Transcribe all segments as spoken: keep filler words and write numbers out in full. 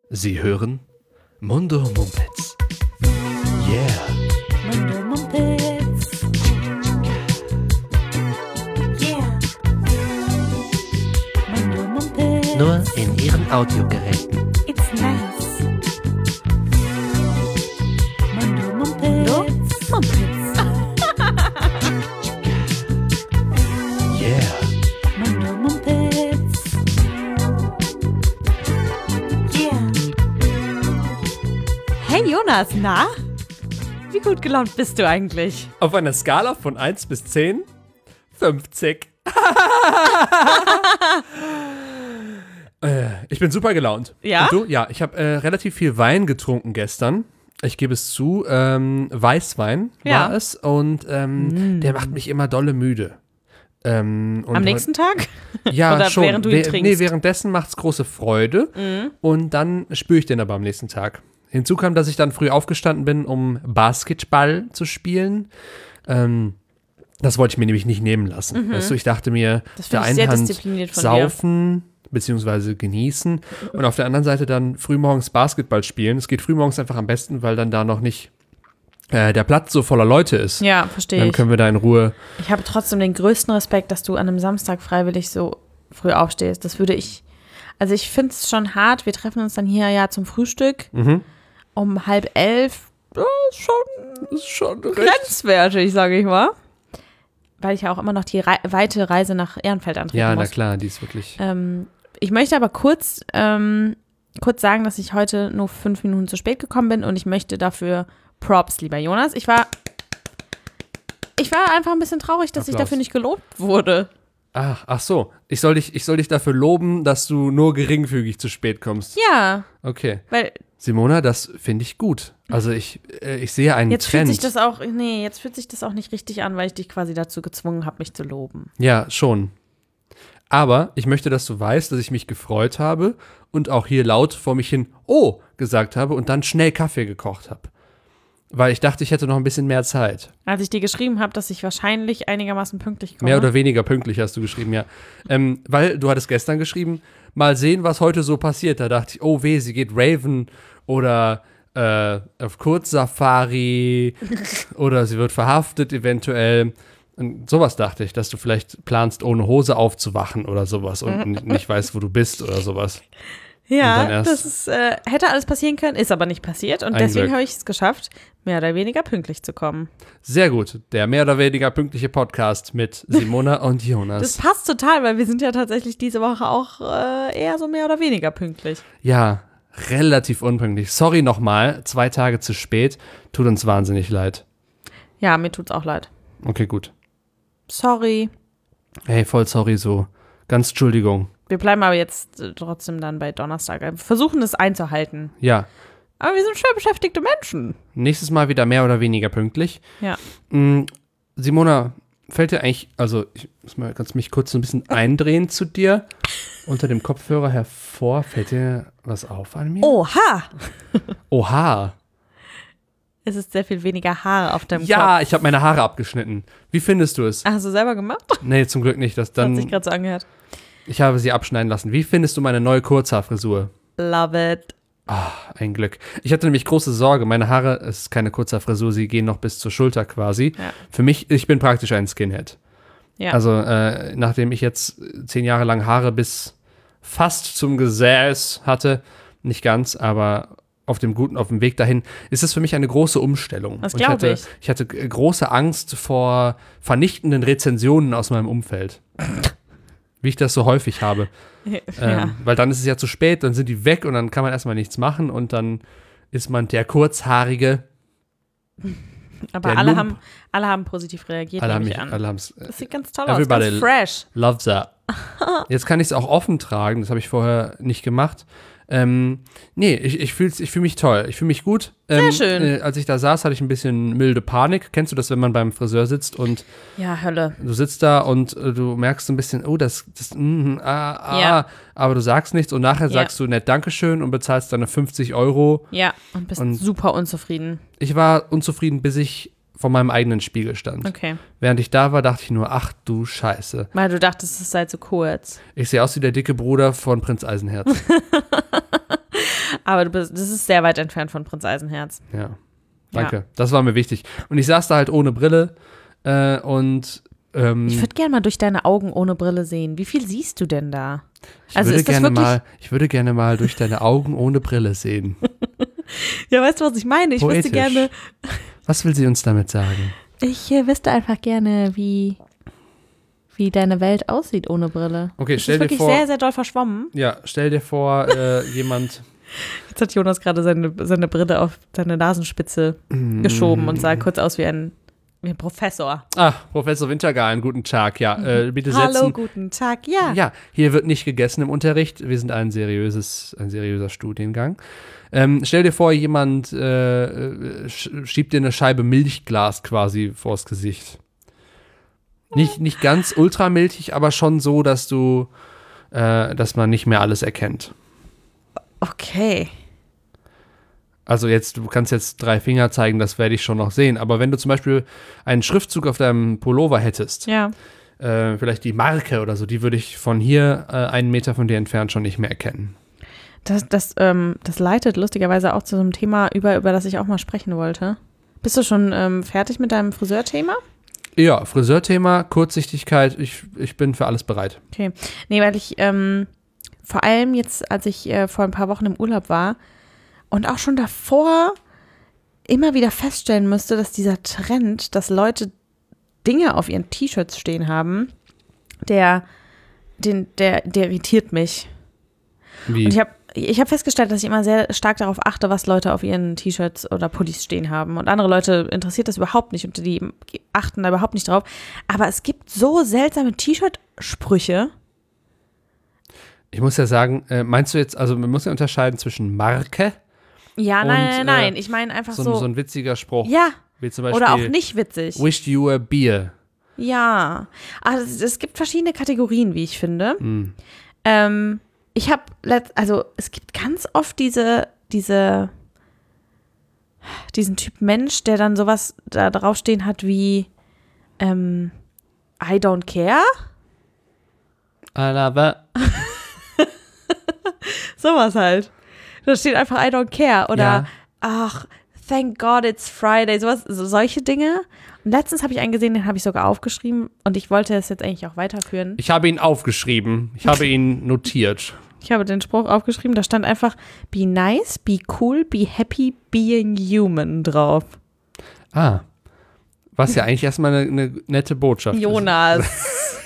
Sie hören Mundo Mumpitz. Yeah. Mundo Mumpitz. Yeah. Mundo Mumpitz. Nur in Ihren Audiogeräten. It's nice. Mundo Mumpitz. No Mumpitz. Yeah. Mundo Mumpitz. Yeah. Hey Jonas, na? Wie gut gelaunt bist du eigentlich? Auf einer Skala von eins bis zehn? fünfzig. äh, ich bin super gelaunt. Ja? Und du? Ja, ich habe äh, relativ viel Wein getrunken gestern. Ich gebe es zu, ähm, Weißwein Ja. war es. Und ähm, mm. der macht mich immer dolle müde. Ähm, und Am nächsten Tag? Ja, Oder schon. während du ihn We- trinkst? Nee, währenddessen macht es große Freude. Mhm. Und dann spüre ich den aber am nächsten Tag. Hinzu kam, dass ich dann früh aufgestanden bin, um Basketball zu spielen. Ähm, das wollte ich mir nämlich nicht nehmen lassen. Mhm. Weißt du, ich dachte mir, Das auf der finde ich einen sehr Hand diszipliniert von saufen beziehungsweise genießen und auf der anderen Seite dann frühmorgens Basketball spielen. Es geht frühmorgens einfach am besten, weil dann da noch nicht äh, der Platz so voller Leute ist. Ja, verstehe Dann ich. können wir da in Ruhe. Ich habe trotzdem den größten Respekt, dass du an einem Samstag freiwillig so früh aufstehst. Das würde ich, also ich finde es schon hart. Wir treffen uns dann hier ja zum Frühstück Mhm. um halb elf. Das ist schon Das ist schon recht. grenzwertig, sage ich mal. Weil ich ja auch immer noch die Rei- weite Reise nach Ehrenfeld antreten Ja, muss. na klar, die ist wirklich. Ähm, ich möchte aber kurz, ähm, kurz sagen, dass ich heute nur fünf Minuten zu spät gekommen bin und ich möchte dafür Props, lieber Jonas. Ich war, ich war einfach ein bisschen traurig, dass ich Applaus. dafür nicht gelobt wurde. Ach, ach so. Ich soll, dich, ich soll dich dafür loben, dass du nur geringfügig zu spät kommst. Ja, Okay. weil Simona, das finde ich gut. Also ich, äh, ich sehe einen jetzt Trend. fühlt sich das auch, nee, jetzt fühlt sich das auch nicht richtig an, weil ich dich quasi dazu gezwungen habe, mich zu loben. Ja, schon. Aber ich möchte, dass du weißt, dass ich mich gefreut habe und auch hier laut vor mich hin Oh gesagt habe und dann schnell Kaffee gekocht habe. Weil ich dachte, ich hätte noch ein bisschen mehr Zeit. Als ich dir geschrieben habe, dass ich wahrscheinlich einigermaßen pünktlich komme. Mehr oder weniger pünktlich hast du geschrieben, ja. Ähm, weil du hattest gestern geschrieben, mal sehen, was heute so passiert. Da dachte ich, oh weh, sie geht Raven oder äh, auf Kurzsafari oder sie wird verhaftet eventuell. Und sowas dachte ich, dass du vielleicht planst, ohne Hose aufzuwachen oder sowas und n- nicht weißt, wo du bist oder sowas. Und Ja, dann erst- das ist, äh, hätte alles passieren können, ist aber nicht passiert und Ein deswegen Glück. habe ich es geschafft, mehr oder weniger pünktlich zu kommen. Sehr gut, der mehr oder weniger pünktliche Podcast mit Simona und Das Jonas. passt total, weil wir sind ja tatsächlich diese Woche auch äh, eher so mehr oder weniger pünktlich. Ja, relativ unpünktlich. Sorry nochmal, zwei Tage zu spät. Tut uns wahnsinnig leid. Ja, mir tut's auch leid. Okay, gut. Sorry. Hey, voll sorry so. Ganz Entschuldigung. Wir bleiben aber jetzt äh, trotzdem dann bei Donnerstag. Wir versuchen es einzuhalten. Ja, Aber wir sind schwer beschäftigte Menschen. nächstes Mal wieder mehr oder weniger pünktlich. Ja. Mm, Simona, fällt dir eigentlich, also ich muss mal ganz mich kurz so ein bisschen eindrehen zu dir. Unter dem Kopfhörer hervor, fällt dir was auf an mir? Oha! Oha. Es ist sehr viel weniger Haare auf deinem Kopf. Ja, ich habe meine Haare abgeschnitten. Wie findest du es? Ah, hast du selber gemacht? Nee, zum Glück nicht. Das Das hat sich dann, gerade so angehört. ich habe sie abschneiden lassen. Wie findest du meine neue Kurzhaarfrisur? Love it. Ah, ein Glück. Ich hatte nämlich große Sorge. Meine Haare, es ist keine Kurzhaarfrisur, sie gehen noch bis zur Schulter quasi. Ja. Für mich, ich bin praktisch ein Skinhead. Ja. Also, äh, nachdem ich jetzt zehn Jahre lang Haare bis fast zum Gesäß hatte, nicht ganz, aber auf dem guten, auf dem Weg dahin, ist es für mich eine große Umstellung. Das Und glaub hatte, ich. Ich hatte g- große Angst vor vernichtenden Rezensionen aus meinem Umfeld. Wie ich das so häufig habe. ja. Ähm, weil dann ist es ja zu spät, dann sind die weg und dann kann man erstmal nichts machen und dann ist man der Kurzhaarige. Aber der alle Lump. haben, alle haben positiv reagiert, Alle haben nehme ich mich, an. alle haben's, äh, Das sieht ganz toll aus, Everybody- ganz fresh. love that. Jetzt kann ich es auch offen tragen, das habe ich vorher nicht gemacht. Ähm, nee, ich, ich fühle ich fühl mich toll, ich fühle mich gut. Ähm, schön. Äh, als ich da saß, hatte ich ein bisschen milde Panik. Kennst du das, wenn man beim Friseur sitzt und Ja, Hölle. du sitzt da und äh, du merkst so ein bisschen, oh, das, das, mm, ah, ah, Ja. aber du sagst nichts und nachher Ja. sagst du nett Dankeschön und bezahlst deine fünfzig Euro. Ja, und bist Und- super unzufrieden. Ich war unzufrieden, bis ich vor meinem eigenen Spiegel stand. Okay. Während ich da war, dachte ich nur, ach du Scheiße. Weil du dachtest, es sei zu kurz. Ich sehe aus wie der dicke Bruder von Prinz Eisenherz. Aber du bist, das ist sehr weit entfernt von Prinz Eisenherz. Ja, danke. Ja. Das war mir wichtig. Und ich saß da halt ohne Brille äh, und ähm, Ich würde gerne mal durch deine Augen ohne Brille sehen. Wie viel siehst du denn da? ich, Also würde ist das gerne wirklich- mal, ich würde gerne mal durch deine Augen ohne Brille sehen. Ja, weißt du, was ich meine? Ich Poetisch. wüsste gerne, Was will sie uns damit sagen? ich äh, wüsste einfach gerne, wie, wie deine Welt aussieht ohne Brille. Okay, Das stell ist dir wirklich vor, sehr, sehr doll verschwommen. ja, stell dir vor, äh, jemand Jetzt hat Jonas gerade seine, seine Brille auf seine Nasenspitze geschoben und sah kurz aus wie ein, wie ein Professor. Ah, Professor Wintergarten, guten Tag. Ja, äh, bitte setzen. Hallo, guten Tag. Ja. Ja, hier wird nicht gegessen im Unterricht. Wir sind ein seriöses, ein seriöser Studiengang. Ähm, stell dir vor, jemand äh, sch- schiebt dir eine Scheibe Milchglas quasi vors Gesicht. Nicht, nicht ganz ultramilchig, aber schon so, dass du, äh, dass man nicht mehr alles erkennt. Okay. Also jetzt, du kannst jetzt drei Finger zeigen, das werde ich schon noch sehen. Aber wenn du zum Beispiel einen Schriftzug auf deinem Pullover hättest, Ja. äh, vielleicht die Marke oder so, die würde ich von hier äh, einen Meter von dir entfernt schon nicht mehr erkennen. Das, das, ähm, das leitet lustigerweise auch zu so einem Thema über, über das ich auch mal sprechen wollte. Bist du schon ähm, fertig mit deinem Friseurthema? Ja, Friseurthema, Kurzsichtigkeit, ich, ich bin für alles bereit. Okay. Nee, weil ich ähm, vor allem jetzt, als ich äh, vor ein paar Wochen im Urlaub war und auch schon davor immer wieder feststellen müsste, dass dieser Trend, dass Leute Dinge auf ihren T-Shirts stehen haben, der, den, der, der irritiert mich. Wie? Und ich habe ich hab festgestellt, dass ich immer sehr stark darauf achte, was Leute auf ihren T-Shirts oder Pullis stehen haben. Und andere Leute interessiert das überhaupt nicht und die achten da überhaupt nicht drauf. Aber es gibt so seltsame T-Shirt-Sprüche. Ich muss ja sagen, äh, meinst du jetzt, also man muss ja unterscheiden zwischen Marke, Ja, nein, Und, nein, nein. äh, Ich meine einfach so, so. so ein witziger Spruch, ja, wie zum Beispiel oder auch nicht witzig. Wished you were beer. Ja. Also es, es gibt verschiedene Kategorien, wie ich finde. Mm. Ähm, ich habe, also es gibt ganz oft diese, diese, diesen Typ Mensch, der dann sowas da draufstehen hat wie ähm, I don't care. I love it. Sowas halt. Da steht einfach I don't care oder Ja. ach, thank God it's Friday, sowas, so, solche Dinge. Und letztens habe ich einen gesehen, den habe ich sogar aufgeschrieben und ich wollte es jetzt eigentlich auch weiterführen. Ich habe ihn aufgeschrieben, ich habe ihn notiert. Ich habe den Spruch aufgeschrieben, da stand einfach be nice, be cool, be happy, being human drauf. Ah, was ja eigentlich erstmal eine, eine nette Botschaft ist. Jonas.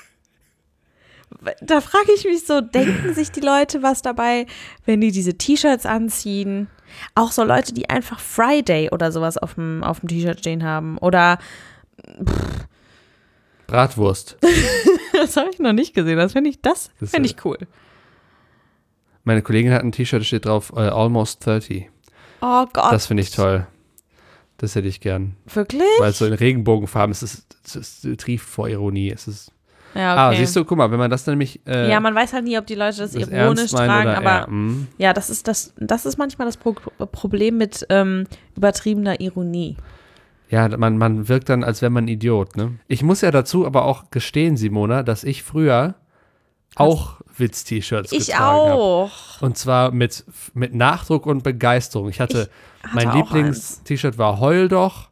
Da frage ich mich so, denken sich die Leute was dabei, wenn die diese T-Shirts anziehen? Auch so Leute, die einfach Friday oder sowas auf dem, auf dem T-Shirt stehen haben. Oder, Bratwurst. das habe ich noch nicht gesehen, das finde ich, das Das finde ist, ich cool. Meine Kollegin hat ein T-Shirt, da steht drauf, uh, almost thirty. Oh Gott. Das finde ich toll. Das hätte ich gern. Wirklich? Weil es so in Regenbogenfarben ist, es, ist, es, es trieft vor Ironie. Es ist, Ja, okay. Ah, siehst du, guck mal, wenn man das nämlich äh, Ja, man weiß halt nie, ob die Leute das, das ironisch ernst meinen tragen, oder aber eher, mm. ja, das ist das, das ist manchmal das Pro Problem mit ähm, übertriebener Ironie. Ja, man, man wirkt dann, als wäre man ein Idiot, ne? Ich muss ja dazu aber auch gestehen, Simona, dass ich früher auch Witz-T-Shirts Ich getragen habe. auch. Und zwar mit, mit Nachdruck und Begeisterung. Ich hatte, Ich hatte mein auch Lieblings-T-Shirt war Heul doch.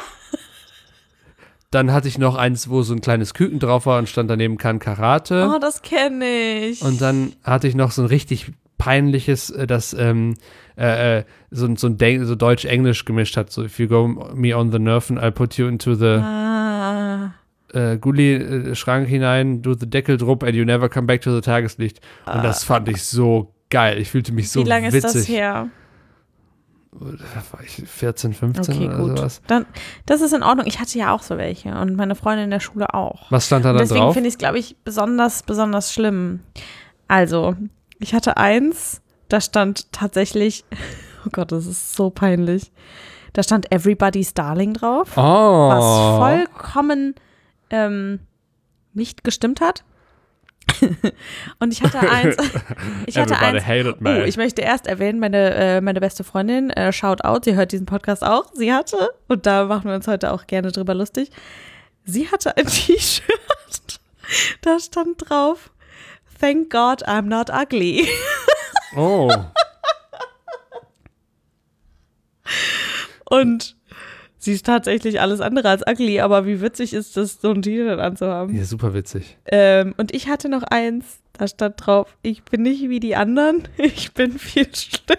Dann hatte ich noch eins, wo so ein kleines Küken drauf war und stand daneben kann Karate. Oh, das kenne ich. Und dann hatte ich noch so ein richtig peinliches, äh, das ähm, äh, äh, so, so, ein De- so Deutsch-Englisch gemischt hat. So, if you go me on the nerve and I'll put you into the ah. äh, Gulli-Schrank hinein, do the Deckel drupp and you never come back to the Tageslicht. Und Ah. das fand ich so geil. Ich fühlte mich so Wie lange witzig. ist das her? Da war ich vierzehn, fünfzehn Okay, oder gut. sowas. Dann, das ist in Ordnung. Ich hatte ja auch so welche und meine Freundin in der Schule auch. Was stand da Und dann deswegen drauf? finde ich es, glaube ich, besonders, besonders schlimm. Also, ich hatte eins, da stand tatsächlich, oh Gott, das ist so peinlich, da stand Everybody's Darling drauf, Oh. was vollkommen ähm, nicht gestimmt hat. Und ich hatte eins, ich hatte Everybody eins, hated me. oh, ich möchte erst erwähnen, meine, äh, meine beste Freundin, äh, shout out, sie hört diesen Podcast auch, sie hatte, und da machen wir uns heute auch gerne drüber lustig, sie hatte ein T-Shirt, da stand drauf, thank God I'm not ugly. Oh. Und sie ist tatsächlich alles andere als ugly, aber wie witzig ist das, so ein T-Shirt anzuhaben. Ja, super witzig. Ähm, und ich hatte noch eins, da stand drauf, ich bin nicht wie die anderen, ich bin viel schlimmer.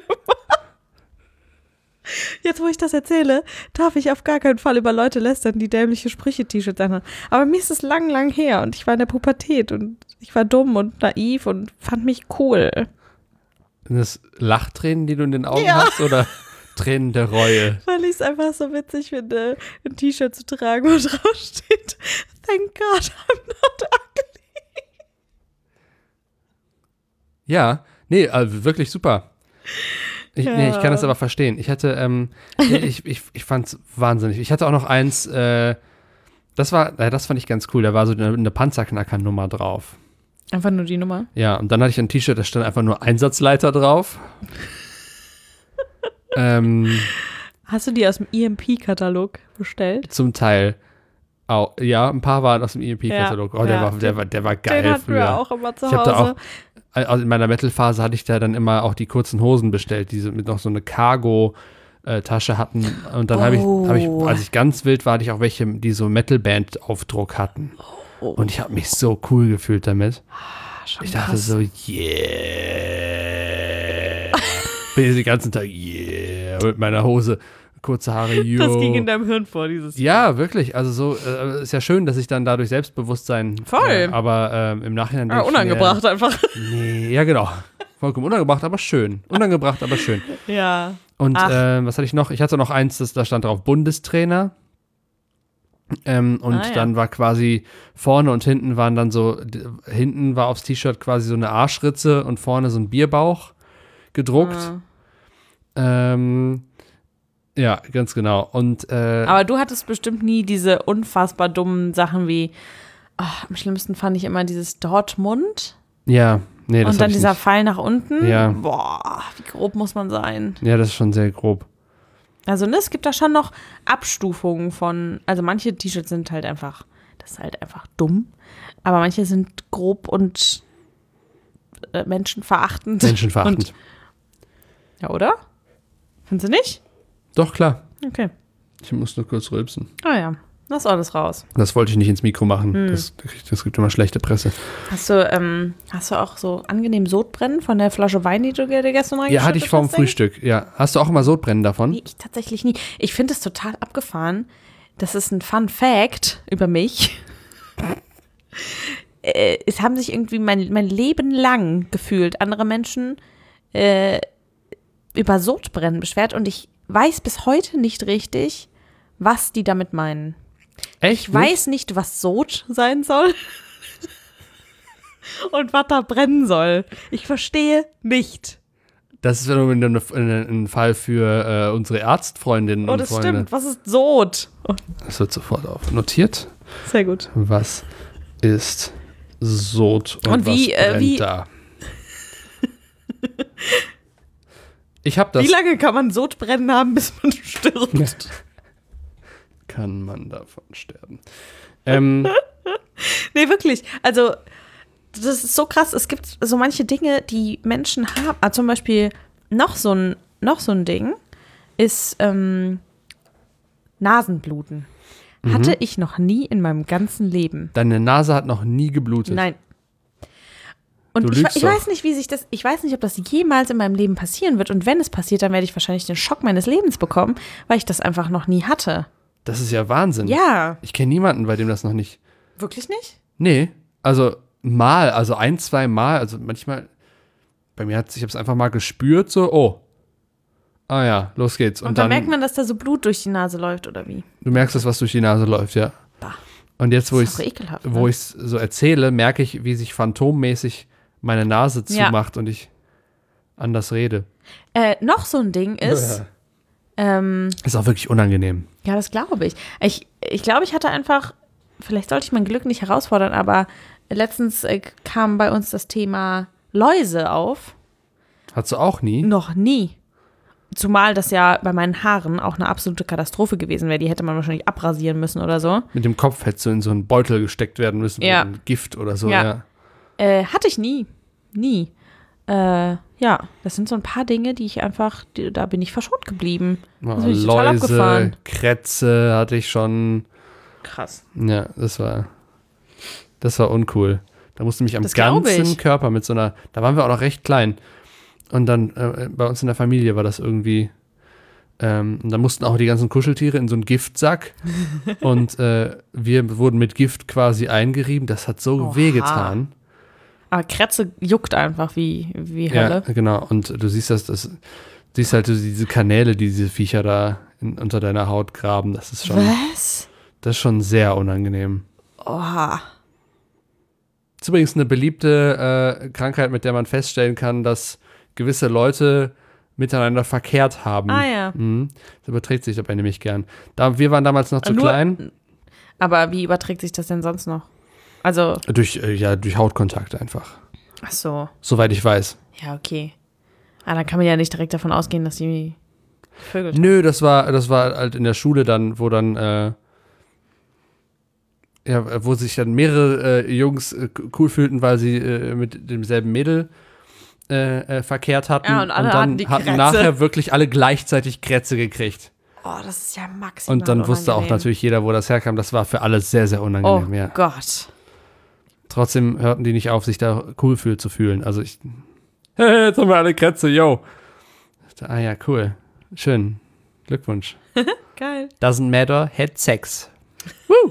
Jetzt, wo ich das erzähle, darf ich auf gar keinen Fall über Leute lästern, die dämliche Sprüche-T-Shirts anhaben. Aber mir ist es lang, lang her und ich war in der Pubertät und ich war dumm und naiv und fand mich cool. Sind das Lachtränen, die du in den Augen Ja. hast, oder Tränen der Reue? Weil ich es einfach so witzig finde, ein T-Shirt zu tragen, wo drauf steht, thank God I'm not ugly. Ja, nee, also wirklich super. Ich, Ja. nee, ich kann das aber verstehen. Ich hatte, ähm, ich, ich, ich fand's wahnsinnig. Ich hatte auch noch eins, äh, das war, äh, das fand ich ganz cool, da war so eine, eine Panzerknacker-Nummer drauf. Einfach nur die Nummer? Ja, und dann hatte ich ein T-Shirt, da stand einfach nur Einsatzleiter drauf. ähm, Hast du die aus dem E M P-Katalog bestellt? zum Teil. Auch, ja, ein paar waren aus dem E M P-Katalog. Ja, oh, der, ja. war, der, war, der war geil Den hatten früher. wir auch immer zu Ich habe Hause. da auch, also in meiner Metal-Phase hatte ich da dann immer auch die kurzen Hosen bestellt, die so mit noch so eine Cargo-Tasche hatten. Und dann habe ich, hab ich, Oh. als ich ganz wild war, hatte ich auch welche, die so Metal-Band-Aufdruck hatten. Oh. Und ich habe mich so cool gefühlt damit. Schon Ich dachte krass. so, yeah. Bin den ganzen Tag, yeah, mit meiner Hose, kurze Haare, yo. Das ging in deinem Hirn vor, dieses. Ja, wirklich. Also so, äh, ist ja schön, dass ich dann dadurch Selbstbewusstsein. Voll. Äh, aber ähm, im Nachhinein. Ah, denk ich mir, unangebracht einfach. Nee, ja genau. Vollkommen unangebracht, aber schön. Unangebracht, aber schön. Ja. Und Ach. ähm, was hatte ich noch? Ich hatte noch eins, das, da stand drauf Bundestrainer. Ähm, und Ah, ja. dann war quasi vorne und hinten waren dann so, d- hinten war aufs T-Shirt quasi so eine Arschritze und vorne so ein Bierbauch gedruckt. Ah. Ähm, ja, ganz genau. Und äh, Aber du hattest bestimmt nie diese unfassbar dummen Sachen wie, ach, am schlimmsten fand ich immer dieses Dortmund ja, nee, das und hab dann ich dieser nicht. Pfeil nach unten. Ja. Boah, wie grob muss man sein. Ja, das ist schon sehr grob. Also ne, es gibt da schon noch Abstufungen von, also manche T-Shirts sind halt einfach, das ist halt einfach dumm, aber manche sind grob und äh, menschenverachtend. Menschenverachtend. Und, ja, oder? Findest du nicht? Doch, klar. Okay. Ich muss nur kurz rülpsen. Ah ja, lass alles raus. Das wollte ich nicht ins Mikro machen. Hm. Das, das gibt immer schlechte Presse. Hast du, ähm, hast du auch so angenehm Sodbrennen von der Flasche Wein, die du dir gestern reingeschüttet Ja, hatte ich vorm hast, Ding? Frühstück. Ja. Hast du auch immer Sodbrennen davon? Nee, ich tatsächlich nie. Ich finde es total abgefahren. Das ist ein Fun Fact über mich. äh, es haben sich irgendwie mein, mein Leben lang gefühlt andere Menschen äh, über Sodbrennen beschwert und ich weiß bis heute nicht richtig, was die damit meinen. Echt? Ich weiß nicht, was Sod sein soll und was da brennen soll. Ich verstehe nicht. Das ist ein, ein, ein Fall für äh, unsere Arztfreundinnen Oh, und das Freunde. stimmt. Was ist Sod? Oh, Das wird sofort auf notiert. sehr gut. Was ist Sod und, Und wie, was äh, brennt wie- da? Ich hab das. Wie lange kann man Sodbrennen haben, bis man stirbt? Kann man davon sterben? Ähm, Nee, wirklich. Also, das ist so krass. Es gibt so manche Dinge, die Menschen haben. Ah, zum Beispiel noch so ein, noch so ein Ding ist ähm, Nasenbluten. Hatte ich noch nie in meinem ganzen Leben. deine Nase hat noch nie geblutet. Nein. Und Du ich, lügst ich doch. weiß nicht, wie sich das, ich weiß nicht, ob das jemals in meinem Leben passieren wird. Und wenn es passiert, dann werde ich wahrscheinlich den Schock meines Lebens bekommen, weil ich das einfach noch nie hatte. Das ist ja Wahnsinn. Ja. Ich kenne niemanden, bei dem das noch nicht. Wirklich nicht? Nee, also mal, also ein, zwei Mal, also manchmal, bei mir hat sich, ich habe es einfach mal gespürt, so, oh, ah ja, los geht's. Und, Und, dann, dann, merkt man, dass da so Blut durch die Nase läuft, oder wie? du merkst das, was durch die Nase läuft, ja. Bah. Und jetzt, wo Das ich ist doch ekelhaft. wo ne? ich es so erzähle, merke ich, wie sich phantommäßig meine Nase Ja. zumacht und ich anders rede. Äh, noch so ein Ding ist, ähm, Ist auch wirklich unangenehm. ja, das glaube ich. Ich ich glaube, ich hatte einfach, vielleicht sollte ich mein Glück nicht herausfordern, aber letztens äh, kam bei uns das Thema Läuse auf. Hast du auch nie? Noch nie. Zumal das ja bei meinen Haaren auch eine absolute Katastrophe gewesen wäre. Die hätte man wahrscheinlich abrasieren müssen oder so. Mit dem Kopf hättest du in so einen Beutel gesteckt werden müssen Ja. mit einem Gift oder so. Ja. Ja. Äh, hatte ich nie. Nie. Äh, ja, das sind so ein paar Dinge, die ich einfach, die, da bin ich verschont geblieben. Oh, Das bin ich total Läuse, abgefahren. Krätze hatte ich schon. Krass. Ja, das war, das war uncool. Da musste mich am Das glaub ganzen ich. Körper mit so einer, da waren wir auch noch recht klein. Und dann, äh, bei uns in der Familie war das irgendwie, ähm, und dann mussten auch die ganzen Kuscheltiere in so einen Giftsack. Und äh, wir wurden mit Gift quasi eingerieben. Das hat so Oha. wehgetan. Aber Krätze juckt einfach wie, wie Ja, Hölle. genau. Und du siehst das, das siehst halt so diese Kanäle, die diese Viecher da in, unter deiner Haut graben. Das ist schon, Was? das ist schon sehr unangenehm. Oha. Das ist übrigens eine beliebte äh, Krankheit, mit der man feststellen kann, dass gewisse Leute miteinander verkehrt haben. Ah ja. Mhm. Das überträgt sich dabei nämlich gern. Da, wir waren damals noch zu Nur- klein. Aber wie überträgt sich das denn sonst noch? Also, Durch, äh, ja, durch Hautkontakt einfach. ach so. Soweit ich weiß. Ja, okay. Ah, dann kann man ja nicht direkt davon ausgehen, dass die Vögel. Nö, das war, das war halt in der Schule dann, wo dann, äh, ja, wo sich dann mehrere äh, Jungs äh, cool fühlten, weil sie äh, mit demselben Mädel äh, äh, verkehrt hatten. Ja, und alle dann hatten die hatten Krätze. nachher wirklich alle gleichzeitig Krätze gekriegt. Oh, das ist ja maximal Und dann wusste auch unangenehm. natürlich jeder, wo das herkam. Das war für alle sehr, sehr Oh unangenehm. Ja. Gott. Trotzdem hörten die nicht auf, sich da cool für zu fühlen. Also ich, hey, jetzt haben wir alle Krätze, yo. Ah ja, cool. Schön. Glückwunsch. Geil. Doesn't matter, had sex. Woo!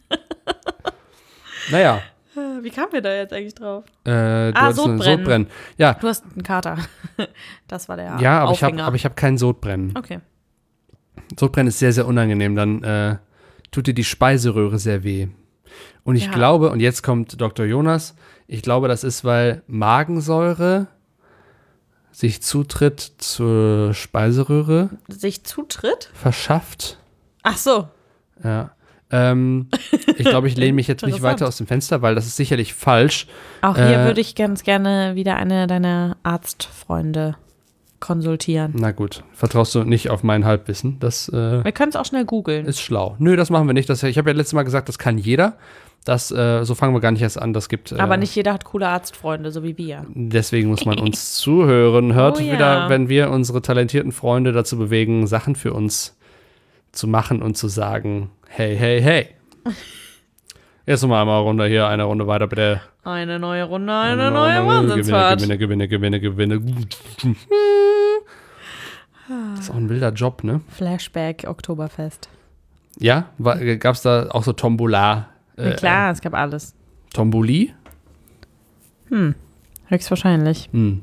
Naja, Wie kamen wir da jetzt eigentlich drauf? äh, du Ah, hattest eine Sodbrennen. Sodbrennen. Ja, Du hast einen Kater. Das war der ja, aber ich habe Aufhänger. aber ich hab kein Sodbrennen. Okay. Sodbrennen ist sehr, sehr unangenehm. Dann äh, tut dir die Speiseröhre sehr weh. Und ich Ja. glaube, und jetzt kommt Doktor Jonas, ich glaube, das ist, weil Magensäure sich Zutritt zur Speiseröhre Sich Zutritt? verschafft. Ach so. Ja. Ähm, ich glaube, ich lehne mich jetzt nicht Interessant. weiter aus dem Fenster, weil das ist sicherlich falsch. Auch hier Äh, würde ich ganz gerne wieder eine deiner Arztfreunde konsultieren. Na gut, vertraust du nicht auf mein Halbwissen? Das äh, Wir können es auch schnell googeln. ist schlau. Nö, das machen wir nicht. Das, ich habe ja letztes Mal gesagt, das kann jeder. Das, äh, so fangen wir gar nicht erst an. Das gibt. Äh, Aber nicht jeder hat coole Arztfreunde, so wie wir. Deswegen muss man uns zuhören. Hört Oh ja. wieder, wenn wir unsere talentierten Freunde dazu bewegen, Sachen für uns zu machen und zu sagen, hey, hey, hey. Jetzt nochmal einmal runter hier, eine Runde weiter bitte. Eine neue Runde, eine, neue Wahnsinnsfahrt. Gewinne, gewinne, gewinne, gewinne, gewinne. Das ist auch ein wilder Job, ne? Flashback, Oktoberfest. Ja, gab es da auch so Tombola? Na Äh, klar, es gab alles. Tomboli? Hm, höchstwahrscheinlich. Hm,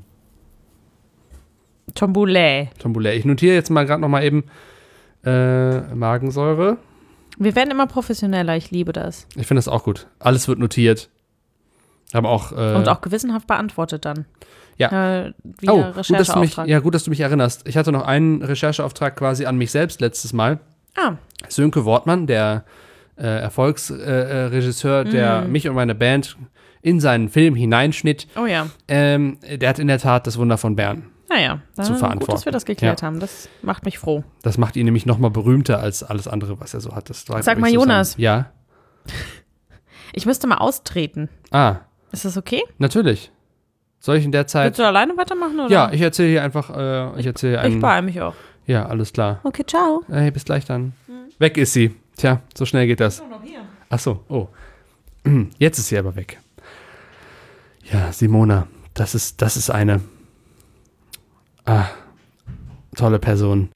Tomboulay. Tombola. Ich notiere jetzt mal gerade noch mal eben äh, Magensäure. Wir werden immer professioneller, ich liebe das. Ich finde das auch gut. Alles wird notiert. Aber auch. Äh, Und auch gewissenhaft beantwortet dann. Ja. Äh, wieder oh, gut, dass du mich, Rechercheauftrag. ja, gut, dass du mich erinnerst. Ich hatte noch einen Rechercheauftrag quasi an mich selbst letztes Mal. Ah, Sönke Wortmann, der äh, Erfolgsregisseur, äh, Regisseur, der Mhm. mich und meine Band in seinen Film hineinschnitt, oh ja. ähm, der hat in der Tat das Wunder von Bern. Naja, Zu dann gut, verantworten. dass wir das geklärt Ja. haben. Das macht mich froh. Das macht ihn nämlich noch mal berühmter als alles andere, was er so hat. Das war, Sag glaub mal, ich, so Jonas. Sein, ja. Ich müsste mal austreten. Ah, Ist das okay? natürlich. Soll ich in der Zeit. Willst du alleine weitermachen? Oder? Ja, ich erzähle hier einfach. Äh, ich erzähle Ich einen. beeile mich auch. Ja, alles klar. Okay, ciao. Hey, bis gleich dann. Weg ist sie. Tja, so schnell geht das. noch hier. Ach so, oh. Jetzt ist sie aber weg. Ja, Simona, das ist, das ist eine ah, tolle Person.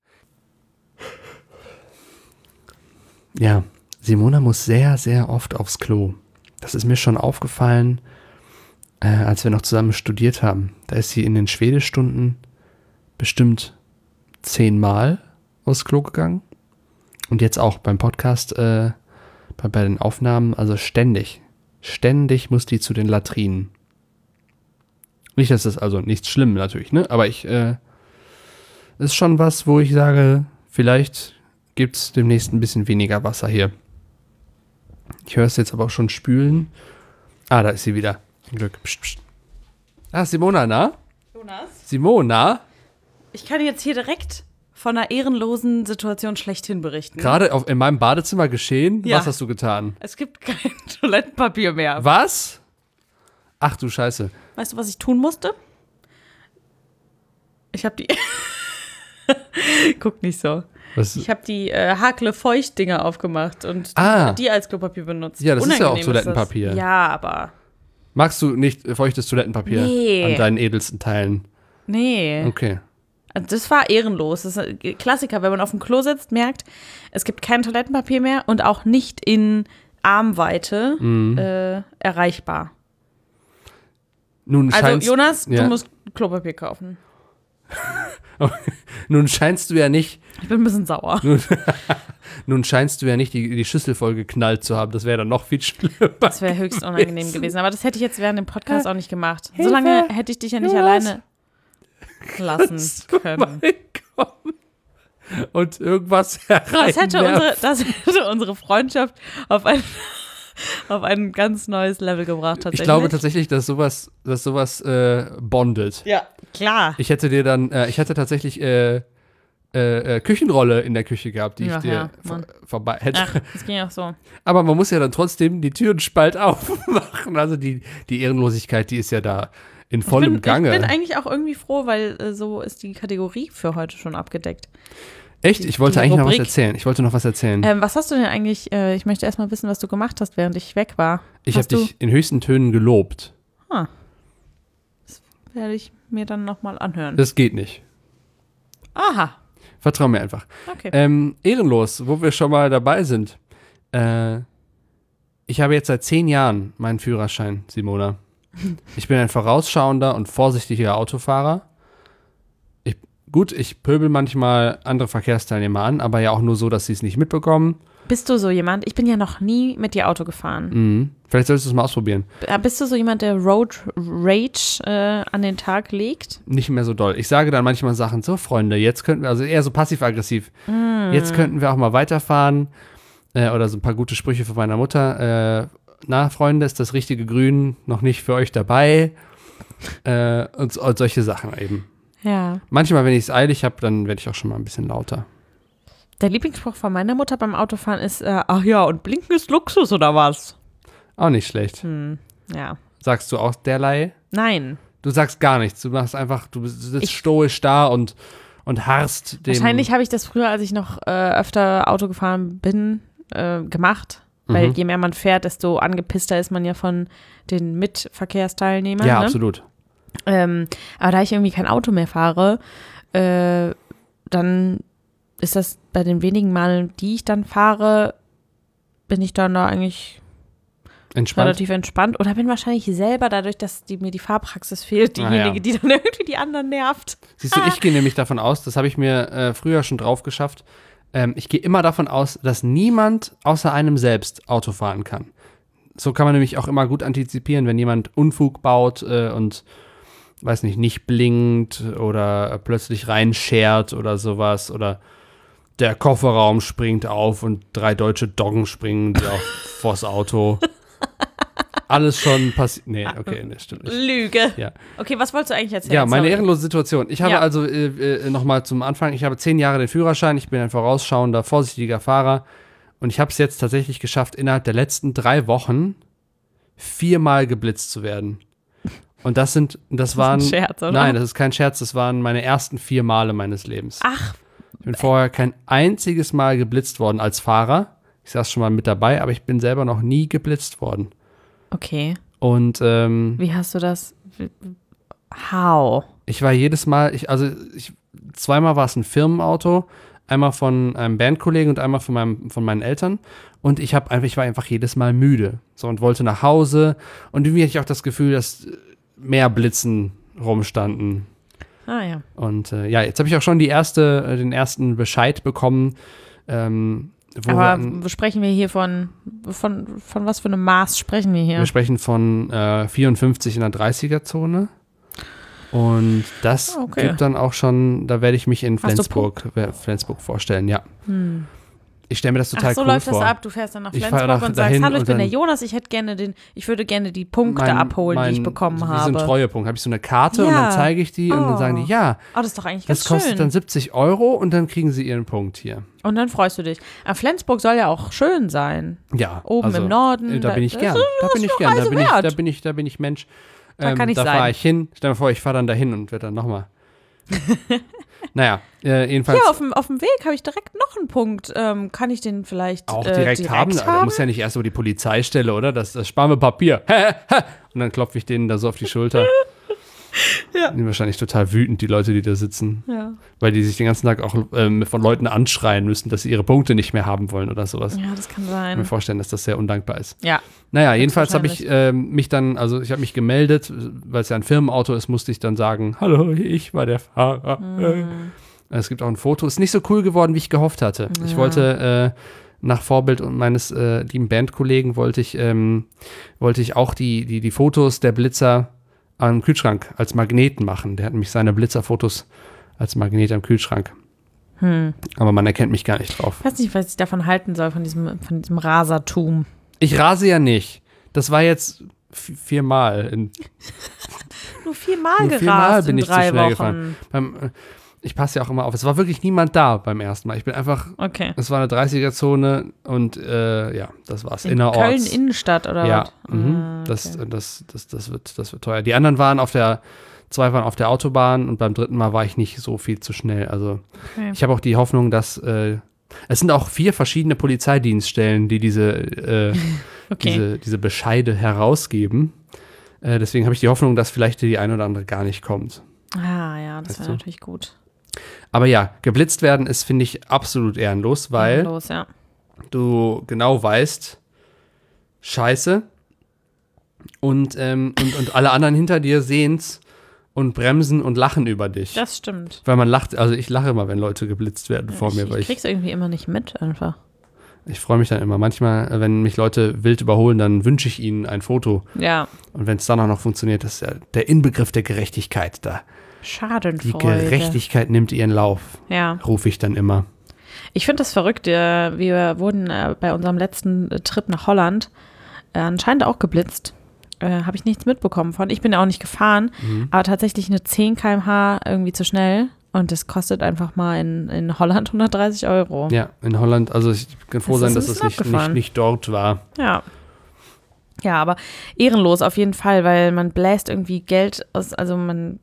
Ja, Simona muss sehr, sehr oft aufs Klo. Das ist mir schon aufgefallen, äh, als wir noch zusammen studiert haben. Da ist sie in den Schwedischstunden bestimmt zehnmal aufs Klo gegangen. Und jetzt auch beim Podcast, äh, bei, bei den Aufnahmen, also ständig. Ständig muss die zu den Latrinen. Nicht, dass das also nichts schlimm natürlich, ne? Aber ich, äh, ist schon was, wo ich sage, vielleicht gibt es demnächst ein bisschen weniger Wasser hier. Ich höre es jetzt aber auch schon spülen. Ah, da ist sie wieder. Zum Glück. Psst, psst. Ah, Simona, na? Jonas? Simona? Ich kann jetzt hier direkt von einer ehrenlosen Situation schlechthin berichten. Gerade auf- in meinem Badezimmer geschehen? Ja. Was hast du getan? Es gibt kein Toilettenpapier mehr. Was? Ach du Scheiße. Weißt du, was ich tun musste? Ich habe die. Guck nicht so. Was? Ich habe die äh, Hakle-Feucht-Dinger aufgemacht und Ah. die als Klopapier benutzt. Ja, das ist ja auch Unangenehm Toilettenpapier. das. Ja, aber. Magst du nicht feuchtes Toilettenpapier Nee. an deinen edelsten Teilen? Nee. Okay. Also das war ehrenlos. Das ist ein Klassiker, wenn man auf dem Klo sitzt, merkt, es gibt kein Toilettenpapier mehr und auch nicht in Armweite Mhm. äh, erreichbar. Nun Also scheinst, Jonas, ja. du musst Klopapier kaufen. Nun scheinst du ja nicht, Ich bin ein bisschen sauer. nun, nun scheinst du ja nicht die, die Schüssel voll geknallt zu haben. Das wäre dann noch viel schlimmer. Das wäre höchst unangenehm gewesen. Aber das hätte ich jetzt während dem Podcast auch nicht gemacht. Hilfe! So lange hätte ich dich ja nicht Jonas! alleine lassen Kannst du können. mal kommen und irgendwas herein. Das hätte, unsere, das hätte unsere Freundschaft auf ein, auf ein ganz neues Level gebracht, tatsächlich. Ich glaube tatsächlich, dass sowas, dass sowas äh, bondet. Ja, klar. Ich hätte dir dann, äh, ich hätte tatsächlich äh, äh, äh, Küchenrolle in der Küche gehabt, die ich Ja, dir ja, vor, Mann. vorbei hätte. Ach, das ging auch so. Aber man muss ja dann trotzdem die Türen spalt aufmachen. Also die, die Ehrenlosigkeit, die ist ja da in vollem ich bin, Gange. Ich bin eigentlich auch irgendwie froh, weil äh, so ist die Kategorie für heute schon abgedeckt. Echt? Ich wollte die eigentlich noch was Rubrik. erzählen. Ich wollte noch was erzählen. Ähm, was hast du denn eigentlich, äh, ich möchte erstmal wissen, was du gemacht hast, während ich weg war. ich habe Hast du- dich in höchsten Tönen gelobt. Ah. Das werde ich mir dann nochmal anhören. Das geht nicht. Aha. Vertrau mir einfach. Okay. Ähm, ehrenlos, wo wir schon mal dabei sind. Äh, ich habe jetzt seit zehn Jahren meinen Führerschein, Simona. Ich bin ein vorausschauender und vorsichtiger Autofahrer. Ich, gut, ich pöbel manchmal andere Verkehrsteilnehmer an, aber ja auch nur so, dass sie es nicht mitbekommen. Bist du so jemand? Ich bin ja noch nie mit dir Auto gefahren. Mhm. Vielleicht solltest du es mal ausprobieren. B- Bist du so jemand, der Road Rage äh, an den Tag legt? Nicht mehr so doll. Ich sage dann manchmal Sachen, so Freunde, jetzt könnten wir, also eher so passiv-aggressiv, Mm. jetzt könnten wir auch mal weiterfahren. Äh, oder so ein paar gute Sprüche von meiner Mutter. Äh, na, Freunde, ist das richtige Grün noch nicht für euch dabei? Äh, und, und solche Sachen eben. Ja. Manchmal, wenn ich es eilig habe, dann werde ich auch schon mal ein bisschen lauter. Der Lieblingsspruch von meiner Mutter beim Autofahren ist, äh, ach ja, und blinken ist Luxus oder was? Auch nicht schlecht. Hm, ja. Sagst du auch derlei? Nein. Du sagst gar nichts. Du machst einfach, du sitzt Ich- stoisch da und, und harrst dem. Wahrscheinlich habe ich das früher, als ich noch äh, öfter Auto gefahren bin, äh, gemacht. Weil Mhm. je mehr man fährt, desto angepisster ist man ja von den Mitverkehrsteilnehmern. Ja, ne? absolut. Ähm, aber da ich irgendwie kein Auto mehr fahre, äh, dann ist das bei den wenigen Malen, die ich dann fahre, bin ich dann da eigentlich Entspannt. relativ entspannt oder bin wahrscheinlich selber, dadurch, dass die, mir die Fahrpraxis fehlt, Ah, diejenige, ja. die dann irgendwie die anderen nervt. Siehst du, ich gehe nämlich davon aus, das habe ich mir äh, früher schon drauf geschafft, ähm, ich gehe immer davon aus, dass niemand außer einem selbst Auto fahren kann. So kann man nämlich auch immer gut antizipieren, wenn jemand Unfug baut äh, und, weiß nicht, nicht blinkt oder plötzlich reinschert oder sowas oder der Kofferraum springt auf und drei deutsche Doggen springen die auf vors Auto. Alles schon passiert. Nee, okay, nee, stimmt nicht. Lüge. Ja. Okay, was wolltest du eigentlich erzählen? Ja, meine Sorry. ehrenlose Situation. Ich habe Ja. also äh, äh, nochmal zum Anfang, ich habe zehn Jahre den Führerschein, ich bin ein vorausschauender, vorsichtiger Fahrer und ich habe es jetzt tatsächlich geschafft, innerhalb der letzten drei Wochen viermal geblitzt zu werden. Und das sind, das waren, ein Scherz, oder? nein, das ist kein Scherz, das waren meine ersten vier Male meines Lebens. Ach, Ich bin vorher kein einziges Mal geblitzt worden als Fahrer. Ich saß schon mal mit dabei, aber ich bin selber noch nie geblitzt worden. okay. Und ähm, Wie hast du das? How? ich war jedes Mal, ich, also ich, zweimal war es ein Firmenauto, einmal von einem Bandkollegen und einmal von, meinem, von meinen Eltern. Und ich habe einfach, ich war einfach jedes Mal müde. So und wollte nach Hause. Und irgendwie hatte ich auch das Gefühl, dass mehr Blitzen rumstanden. Ah ja. Und äh, ja, jetzt habe ich auch schon die erste, äh, den ersten Bescheid bekommen. Ähm, wo Aber wir, sprechen wir hier von, von, von was für einem Maß sprechen wir hier? wir sprechen von äh, vierundfünfzig in der dreißiger-Zone. Und das Ah, okay. gibt dann auch schon, da werde ich mich in Hast du Flensburg, äh, Flensburg vorstellen, ja. Hm. Ich stelle mir das total Ach, so cool läuft vor. das ab. Du fährst dann nach Ich Flensburg fahre nach- und sagst, dahin hallo, ich und bin der dann- Jonas, ich hätte gerne den, ich würde gerne die Punkte Mein- abholen, mein- die ich bekommen Wie so habe. ein Treuepunkt. Habe ich so eine Karte und Ja. dann zeige ich die und dann Oh. sagen die, ja, Oh, das ist doch eigentlich das ganz kostet schön. dann siebzig Euro und dann kriegen sie ihren Punkt hier. Und dann freust du dich. Aber Flensburg soll ja auch schön sein. Ja. Oben also, im Norden. äh, Da bin ich das gern. ist- Da das bin ist ich eine gern. Da Reise bin ich, wert. da bin ich, da bin ich Mensch. Da Ähm, kann ich da sein. fahre ich hin. Stell dir mal vor, ich fahre dann dahin und werde dann nochmal Naja, äh, jedenfalls. Hier auf dem, auf dem Weg habe ich direkt noch einen Punkt. Ähm, kann ich den vielleicht auch äh, direkt, direkt haben? haben? Da muss ja nicht erst über die Polizeistelle, oder? Das, das sparen wir Papier. Und dann klopfe ich denen da so auf die Schulter. Ja. Die sind wahrscheinlich total wütend, die Leute, die da sitzen. Ja. Weil die sich den ganzen Tag auch ähm, von Leuten anschreien müssen, dass sie ihre Punkte nicht mehr haben wollen oder sowas. Ja, das kann Ich kann mir sein. vorstellen, dass das sehr undankbar ist. Ja. Naja, jedenfalls habe ich ähm, mich dann, also ich habe mich gemeldet, weil es ja ein Firmenauto ist, musste ich dann sagen, hallo, ich war der Fahrer. Mhm. Es gibt auch ein Foto. Ist nicht so cool geworden, wie ich gehofft hatte. Ja. Ich wollte äh, nach Vorbild und meines äh, lieben Bandkollegen wollte ich, ähm, wollte ich auch die, die, die Fotos der Blitzer am Kühlschrank als Magneten machen. Der hat nämlich seine Blitzerfotos als Magnet am Kühlschrank. Hm. Aber man erkennt mich gar nicht drauf. Ich weiß nicht, was ich davon halten soll, von diesem, von diesem Rasertum. Ich rase ja nicht. Das war jetzt v- viermal. In, Nur viermal Nur gerast viermal bin in ich zu drei schnell Wochen. gefahren. beim, äh, ich passe ja auch immer auf. Es war wirklich niemand da beim ersten Mal. Ich bin einfach, Okay. es war eine dreißiger-Zone und äh, ja, das war's. In Innerorts. Köln Innenstadt oder Ja, was? mhm. Ah, das, okay. das, das, das, wird, das wird teuer. Die anderen waren auf der, zwei waren auf der Autobahn und beim dritten Mal war ich nicht so viel zu schnell. Also Okay. ich habe auch die Hoffnung, dass äh, es sind auch vier verschiedene Polizeidienststellen, die diese, äh, Okay. diese, diese Bescheide herausgeben. Äh, deswegen habe ich die Hoffnung, dass vielleicht die eine oder andere gar nicht kommt. Ah ja, das Weißt wäre du? natürlich gut. Aber ja, geblitzt werden ist, finde ich, absolut ehrenlos, weil Los, ja. du genau weißt, scheiße, und, ähm, und, und alle anderen hinter dir sehen's und bremsen und lachen über dich. Das stimmt. Weil man lacht, also ich lache immer, wenn Leute geblitzt werden vor ich, mir, weil ich ich, krieg's irgendwie immer nicht mit einfach. ich freue mich dann immer. Manchmal, wenn mich Leute wild überholen, dann wünsche ich ihnen ein Foto. Ja. Und wenn es dann auch noch funktioniert, das ist ja der Inbegriff der Gerechtigkeit da. Die Schadenfreude. Gerechtigkeit nimmt ihren Lauf, Ja. rufe ich dann immer. Ich finde das verrückt. äh, Wir wurden äh, bei unserem letzten äh, Trip nach Holland äh, anscheinend auch geblitzt. Äh, Habe ich nichts mitbekommen von. Ich bin ja auch nicht gefahren, Mhm. aber tatsächlich eine zehn Kilometer pro Stunde irgendwie zu schnell. Und das kostet einfach mal in, in Holland hundertdreißig Euro. Ja, in Holland, also ich kann froh Das sein, ist ein dass es bisschen nicht, nicht, abgefahren. nicht dort war. Ja. Ja, aber ehrenlos auf jeden Fall, weil man bläst irgendwie Geld aus, also man,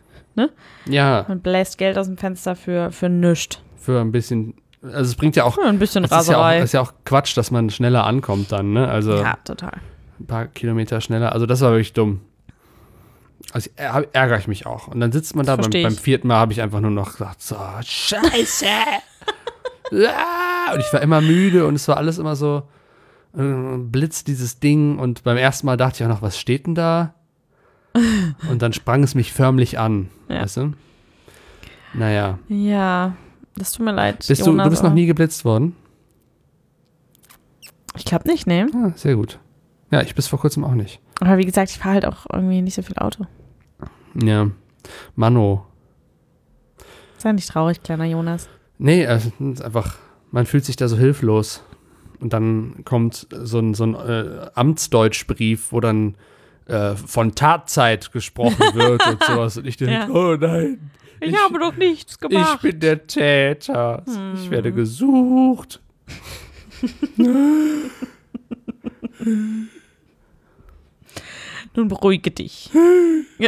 Ja, man bläst Geld aus dem Fenster für, für nichts. für ein bisschen, also es bringt ja auch, Ja, ein bisschen es ist ja, auch Raserei. ist ja auch Quatsch, dass man schneller ankommt dann, ne? Also Ja, total. ein paar Kilometer schneller, also das war wirklich dumm. Also är- ärgere ich mich auch. Und dann sitzt man da, beim, Versteh ich. beim vierten Mal habe ich einfach nur noch gesagt, so, scheiße. Ah, und ich war immer müde und es war alles immer so, äh, blitzt dieses Ding und beim ersten Mal dachte ich auch noch, was steht denn da? Und dann sprang es mich förmlich an, Ja. weißt du? Naja. Ja, das tut mir leid. Bist du, Jonas, du bist noch aber- nie geblitzt worden? Ich glaube nicht, ne? Ah, sehr gut. Ja, ich bis vor kurzem auch nicht. Aber wie gesagt, ich fahre halt auch irgendwie nicht so viel Auto. Ja. Mano. Sei nicht traurig, kleiner Jonas. Nee, es ist einfach, man fühlt sich da so hilflos. Und dann kommt so ein, so ein äh, Amtsdeutschbrief, wo dann äh, von Tatzeit gesprochen wird und sowas. Und ich denke, Ja. oh nein, Ich, Ich- habe doch nichts ich gemacht. bin der Täter. Hm. Ich werde gesucht. Nun beruhige dich. Ja.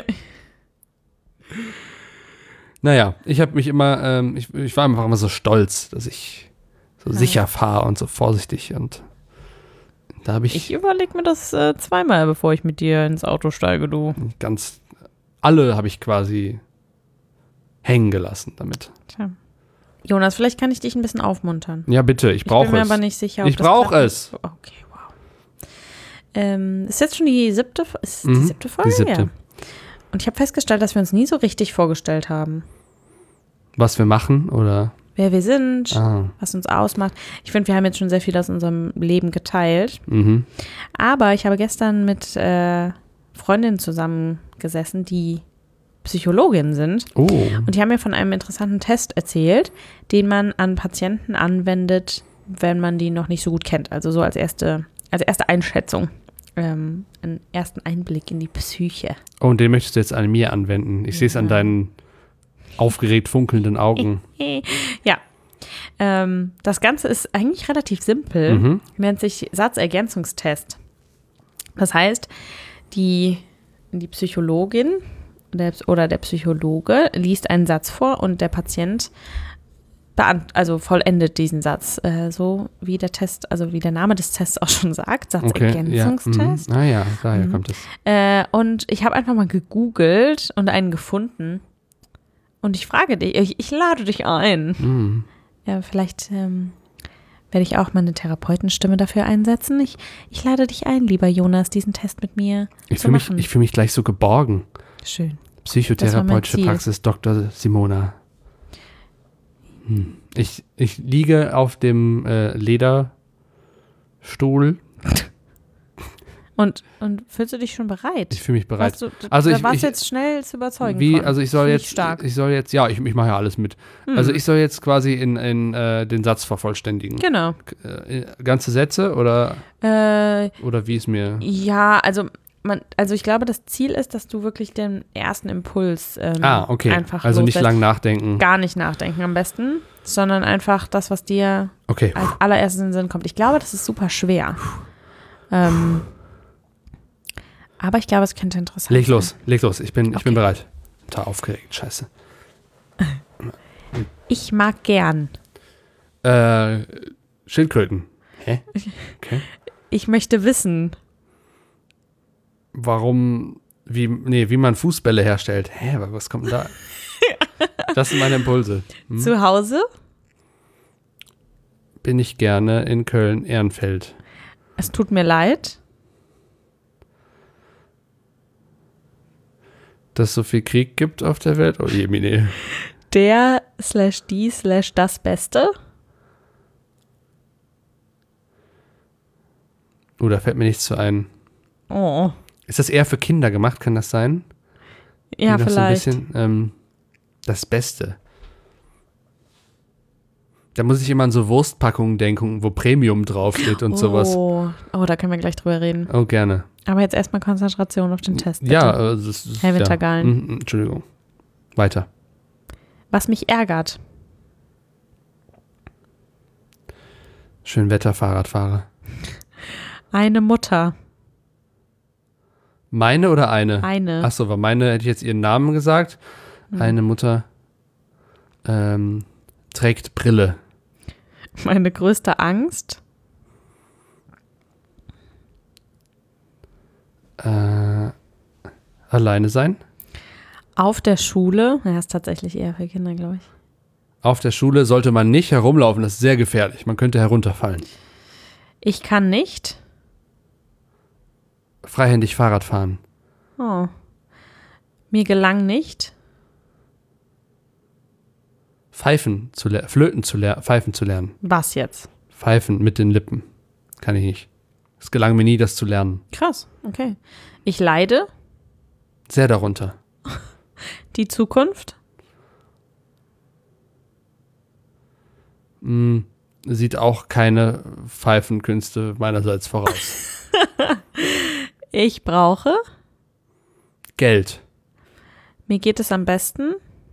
Naja, ich habe mich immer, ähm, ich, ich war einfach immer so stolz, dass ich so Ja. sicher fahre und so vorsichtig. Und da habe ich, Ich überlege mir das äh, zweimal, bevor ich mit dir ins Auto steige, du. ganz, alle habe ich quasi hängen gelassen damit. Tja. Jonas, vielleicht kann ich dich ein bisschen aufmuntern. Ja, bitte, ich Ich bin brauche mir es. aber nicht sicher, ob Ich das brauche klappt. es. Okay, wow. Ähm, ist jetzt schon die siebte, ist die Mhm, siebte Folge? die siebte. Ja. Und ich habe festgestellt, dass wir uns nie so richtig vorgestellt haben. Was wir machen, oder? Wer wir sind, Ah, was uns ausmacht. Ich finde, wir haben jetzt schon sehr viel aus unserem Leben geteilt. mhm. Aber ich habe gestern mit äh, Freundinnen zusammengesessen, die Psychologinnen sind. Oh, Und die haben mir von einem interessanten Test erzählt, den man an Patienten anwendet, wenn man die noch nicht so gut kennt. Also so als erste, als erste Einschätzung. Ähm, einen ersten Einblick in die Psyche. oh, und den möchtest du jetzt an mir anwenden. Ich sehe es an Ja. deinen aufgeregt funkelnden Augen. Ja. Ähm, das Ganze ist eigentlich relativ simpel. Mhm. Nennt sich Satzergänzungstest. Das heißt, die, die Psychologin der, oder der Psychologe liest einen Satz vor und der Patient beant- also vollendet diesen Satz, äh, so wie der Test, also wie der Name des Tests auch schon sagt, Satzergänzungstest. Okay, ja, mhm. Ah ja, daher mhm. kommt es. Äh, und ich habe einfach mal gegoogelt und einen gefunden. Und ich frage dich, ich, ich lade dich ein. Mhm. Ja, vielleicht ähm, werde ich auch meine Therapeutenstimme dafür einsetzen. Ich, ich lade dich ein, lieber Jonas, diesen Test mit mir Ich zu fühle mich, machen. ich fühl mich gleich so geborgen. Schön. Psychotherapeutische Praxis Doktor Simona. Hm. Ich, ich liege auf dem äh, Lederstuhl. Und, und fühlst du dich schon bereit? Ich fühle mich bereit. Warst du, also da ich, warst ich, du jetzt schnell zu überzeugen wie, von. also ich soll Finde jetzt, ich stark. ich soll jetzt, ja, ich, ich mache ja alles mit. Hm. Also ich soll jetzt quasi in, in äh, den Satz vervollständigen. Genau. Äh, ganze Sätze oder, Äh, oder wie es mir. ja, also man, also ich glaube, das Ziel ist, dass du wirklich den ersten Impuls ähm, Ah, okay. einfach Also nicht loslässt. lang nachdenken. Gar nicht nachdenken am besten, sondern einfach das, was dir Okay. als allererstes in den Sinn kommt. Ich glaube, das ist super schwer. Ähm, aber ich glaube, es könnte interessant Leg sein. los, leg los. Ich bin, ich Okay. bin bereit. Total aufgeregt, scheiße. Ich mag gern. Äh, Schildkröten. Hä? Okay. Ich möchte wissen. Warum, wie, nee, wie man Fußbälle herstellt. Hä, was kommt denn da? Das sind meine Impulse. Hm? Zu Hause? Bin ich gerne in Köln-Ehrenfeld. Es tut mir leid. Dass es so viel Krieg gibt auf der Welt? Oh je, Mine. Der slash die slash das Beste. Oh, da fällt mir nichts zu ein. Oh. Ist das eher für Kinder gemacht? Kann das sein? Ja, Die noch vielleicht. So ein bisschen, ähm, das Beste. Da muss ich immer an so Wurstpackungen denken, wo Premium draufsteht und oh. sowas. Oh, da können wir gleich drüber reden. Oh, gerne. Aber jetzt erstmal Konzentration auf den Test. Bitte. Ja, also das ist, Herr Wintergallen. Ja. Mhm, Entschuldigung. Weiter. Was mich ärgert. Schönwetter-Fahrradfahrer. Eine Mutter. Meine oder eine? Eine. Achso, war meine, hätte ich jetzt ihren Namen gesagt. Hm. Eine Mutter ähm, trägt Brille. Meine größte Angst. Äh, alleine sein. Auf der Schule. Ja, ist tatsächlich eher für Kinder, glaube ich. Auf der Schule sollte man nicht herumlaufen, das ist sehr gefährlich. Man könnte herunterfallen. Ich kann nicht. Freihändig Fahrrad fahren. Oh. Mir gelang nicht. Pfeifen zu lernen, Flöten zu lernen, Pfeifen zu lernen. Was jetzt? Pfeifen mit den Lippen. Kann ich nicht. Es gelang mir nie, das zu lernen. Krass, okay. Ich leide. Sehr darunter. Die Zukunft. Hm, sieht auch keine Pfeifenkünste meinerseits voraus. Ich brauche. Geld. Mir geht es am besten.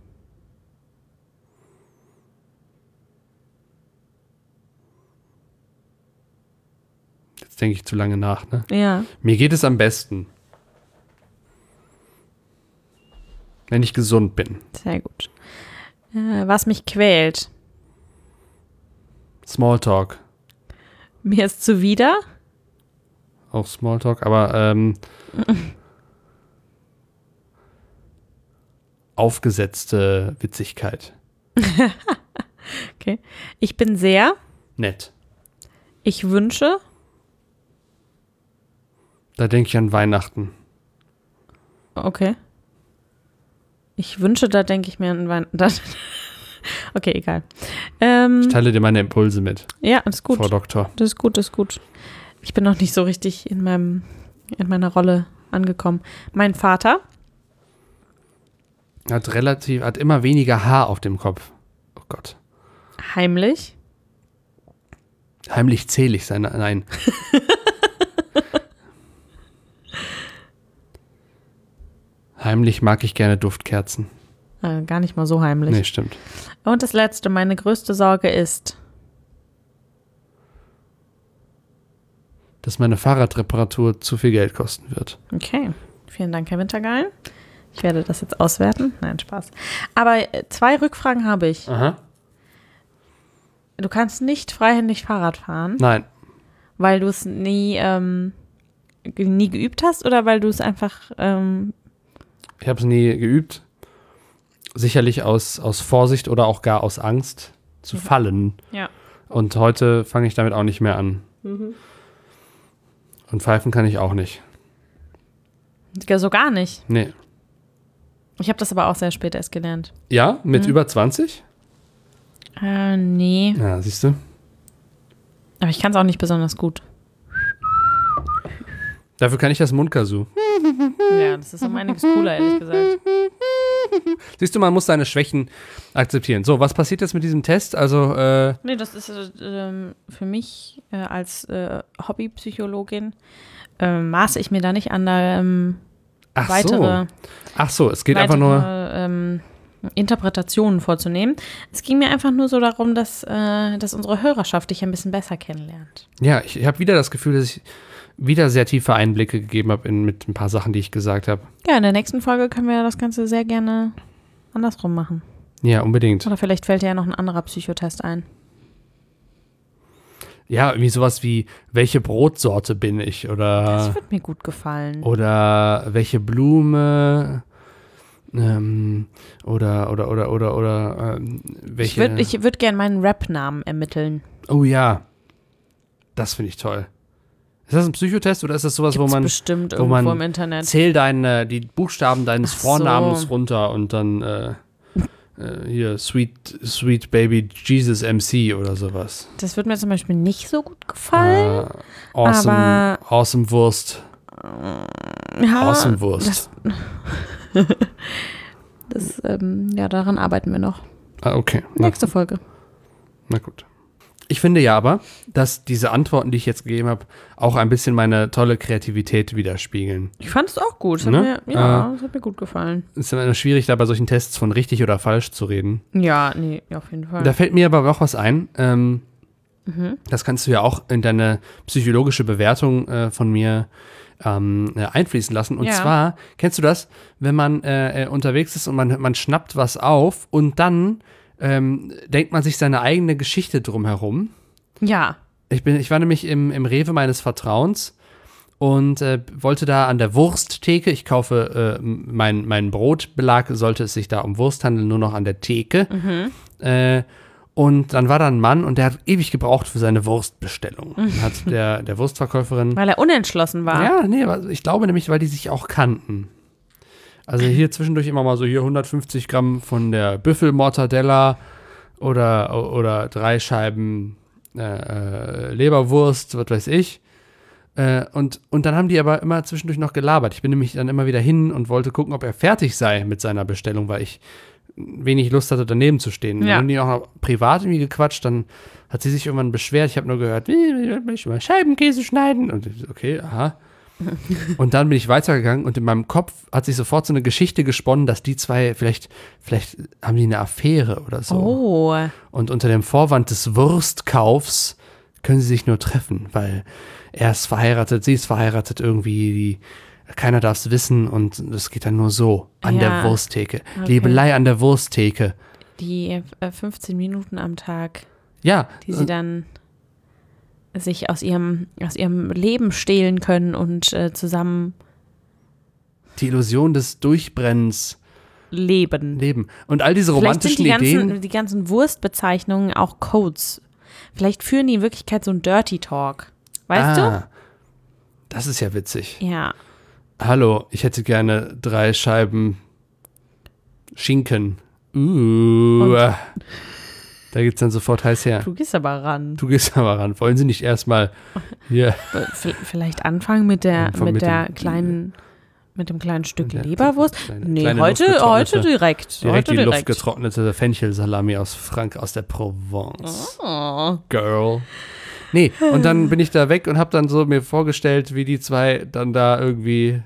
Jetzt denke ich zu lange nach, ne? Ja. Mir geht es am besten, wenn ich gesund bin. Sehr gut. Äh, was mich quält. Smalltalk. Mir ist zuwider. Auch Smalltalk, aber ähm, aufgesetzte Witzigkeit. Okay. Ich bin sehr. Nett. Ich wünsche. Da denke ich an Weihnachten. Okay. Ich wünsche, da denke ich mir an Weihnachten. Okay, egal. Ähm, Ich teile dir meine Impulse mit, ja, das ist gut. Frau Doktor. Das ist gut, das ist gut. Ich bin noch nicht so richtig in meinem, in meiner Rolle angekommen. Mein Vater. Hat relativ, hat immer weniger Haar auf dem Kopf. Oh Gott. Heimlich. Heimlich zählig sein, nein. Heimlich mag ich gerne Duftkerzen. Äh, gar nicht mal so heimlich. Nee, stimmt. Und das Letzte, meine größte Sorge ist. Dass meine Fahrradreparatur zu viel Geld kosten wird. Okay, vielen Dank, Herr Wintergallen. Ich werde das jetzt auswerten. Nein, Spaß. Aber äh, zwei Rückfragen habe ich. Aha. Du kannst nicht freihändig Fahrrad fahren, Nein. weil du es nie, ähm, ge- nie geübt hast oder weil du es einfach, ähm, Ich habe es nie geübt. Sicherlich aus, aus Vorsicht oder auch gar aus Angst zu fallen. ja. Und heute fange ich damit auch nicht mehr an. Mhm. Und pfeifen kann ich auch nicht. So gar nicht. Nee. Ich habe das aber auch sehr spät erst gelernt. Ja, mit Mhm. über zwanzig? Äh, nee. Ja, siehst du. Aber ich kann es auch nicht besonders gut. Dafür kann ich das Mundkazoo. Ja, das ist um einiges cooler, ehrlich gesagt. Siehst du, man muss seine Schwächen akzeptieren. So, was passiert jetzt mit diesem Test? Also, äh, Nee, das ist äh, ähm, für mich äh, als äh, Hobbypsychologin äh, maße ich mir da nicht an, da ähm, ach weitere, so. Ach so, es geht weitere einfach nur. ähm, Interpretationen vorzunehmen. Es ging mir einfach nur so darum, dass, äh, dass unsere Hörerschaft dich ein bisschen besser kennenlernt. Ja, ich, ich habe wieder das Gefühl, dass ich wieder sehr tiefe Einblicke gegeben habe in, mit ein paar Sachen, die ich gesagt habe. Ja, in der nächsten Folge können wir das Ganze sehr gerne andersrum machen. Ja, unbedingt. Oder vielleicht fällt dir ja noch ein anderer Psychotest ein. Ja, irgendwie sowas wie, welche Brotsorte bin ich? Oder, Das wird mir gut gefallen. oder welche Blume? Ähm, oder, oder, oder, oder, oder, ähm, welche. Ich würde ich würd gerne meinen Rap-Namen ermitteln. Oh ja. Das finde ich toll. Ist das ein Psychotest oder ist das sowas, Gibt's wo man. bestimmt wo irgendwo man im Internet. Zähl deine, die Buchstaben deines Ach so. Vornamens runter und dann äh, äh, hier Sweet, Sweet Baby Jesus M C oder sowas. Das wird mir zum Beispiel nicht so gut gefallen. Äh, awesome, aber- awesome Wurst. Ja, Awesome Wurst. Das, das ähm, ja, daran arbeiten wir noch. Ah, okay. Na, Nächste Folge. na gut. Ich finde ja aber, dass diese Antworten, die ich jetzt gegeben habe, auch ein bisschen meine tolle Kreativität widerspiegeln. Ich fand es auch gut. Das hat Ne? mir, ja, Äh. das hat mir gut gefallen. Es ist immer schwierig, da bei solchen Tests von richtig oder falsch zu reden. Ja, nee, auf jeden Fall. Da fällt mir aber auch was ein. Ähm, Mhm. Das kannst du ja auch in deine psychologische Bewertung äh, von mir ähm, äh, einfließen lassen. Und Ja. zwar, kennst du das, wenn man äh, äh, unterwegs ist und man, man schnappt was auf und dann ähm, denkt man sich seine eigene Geschichte drumherum. Ja. Ich, bin, ich war nämlich im, im Rewe meines Vertrauens und äh, wollte da an der Wursttheke, ich kaufe äh, mein, mein Brotbelag, sollte es sich da um Wurst handeln, nur noch an der Theke. Mhm. Äh, und dann war da ein Mann und der hat ewig gebraucht für seine Wurstbestellung. Dann hat der, der Wurstverkäuferin. Weil er unentschlossen war. Ja, nee, aber ich glaube nämlich, weil die sich auch kannten. Also hier zwischendurch immer mal so hier hundertfünfzig Gramm von der Büffelmortadella oder, oder drei Scheiben äh, äh, Leberwurst, was weiß ich. Äh, und, und dann haben die aber immer zwischendurch noch gelabert. Ich bin nämlich dann immer wieder hin und wollte gucken, ob er fertig sei mit seiner Bestellung, weil ich wenig Lust hatte, daneben zu stehen. Ja. Dann haben die auch noch privat irgendwie gequatscht, dann hat sie sich irgendwann beschwert. Ich habe nur gehört, ich möchte mal Scheibenkäse schneiden. Und ich so, okay, aha. Und dann bin ich weitergegangen und in meinem Kopf hat sich sofort so eine Geschichte gesponnen, dass die zwei, vielleicht, vielleicht haben die eine Affäre oder so. Oh. Und unter dem Vorwand des Wurstkaufs können sie sich nur treffen, weil er ist verheiratet, sie ist verheiratet irgendwie, die, keiner darf es wissen und es geht dann nur so an Ja. der Wursttheke. Okay. Liebelei an der Wursttheke. Die äh, fünfzehn Minuten am Tag, Ja, die sie dann sich aus ihrem, aus ihrem Leben stehlen können und äh, zusammen die Illusion des Durchbrennens leben. leben. Und all diese Vielleicht sind romantischen die ganzen, Ideen. die ganzen Wurstbezeichnungen auch Codes. Vielleicht führen die in Wirklichkeit so einen Dirty Talk. Weißt ah, das ist ja witzig. du? Ja. Hallo, ich hätte gerne drei Scheiben Schinken. Uh, Und? da geht's dann sofort heiß her. Du gehst aber ran. Du gehst aber ran. Wollen Sie nicht erstmal hier V- Vielleicht anfangen mit der, Anfangen mit mit der dem- kleinen, mit dem kleinen Stück der- Leberwurst. kleine- Nee, kleine heute, luftgetrocknete- heute direkt. direkt heute die direkt. luftgetrocknete Fenchelsalami aus Frank aus der Provence. Oh. Girl. Nee, und dann bin ich da weg und habe dann so mir vorgestellt, wie die zwei dann da irgendwie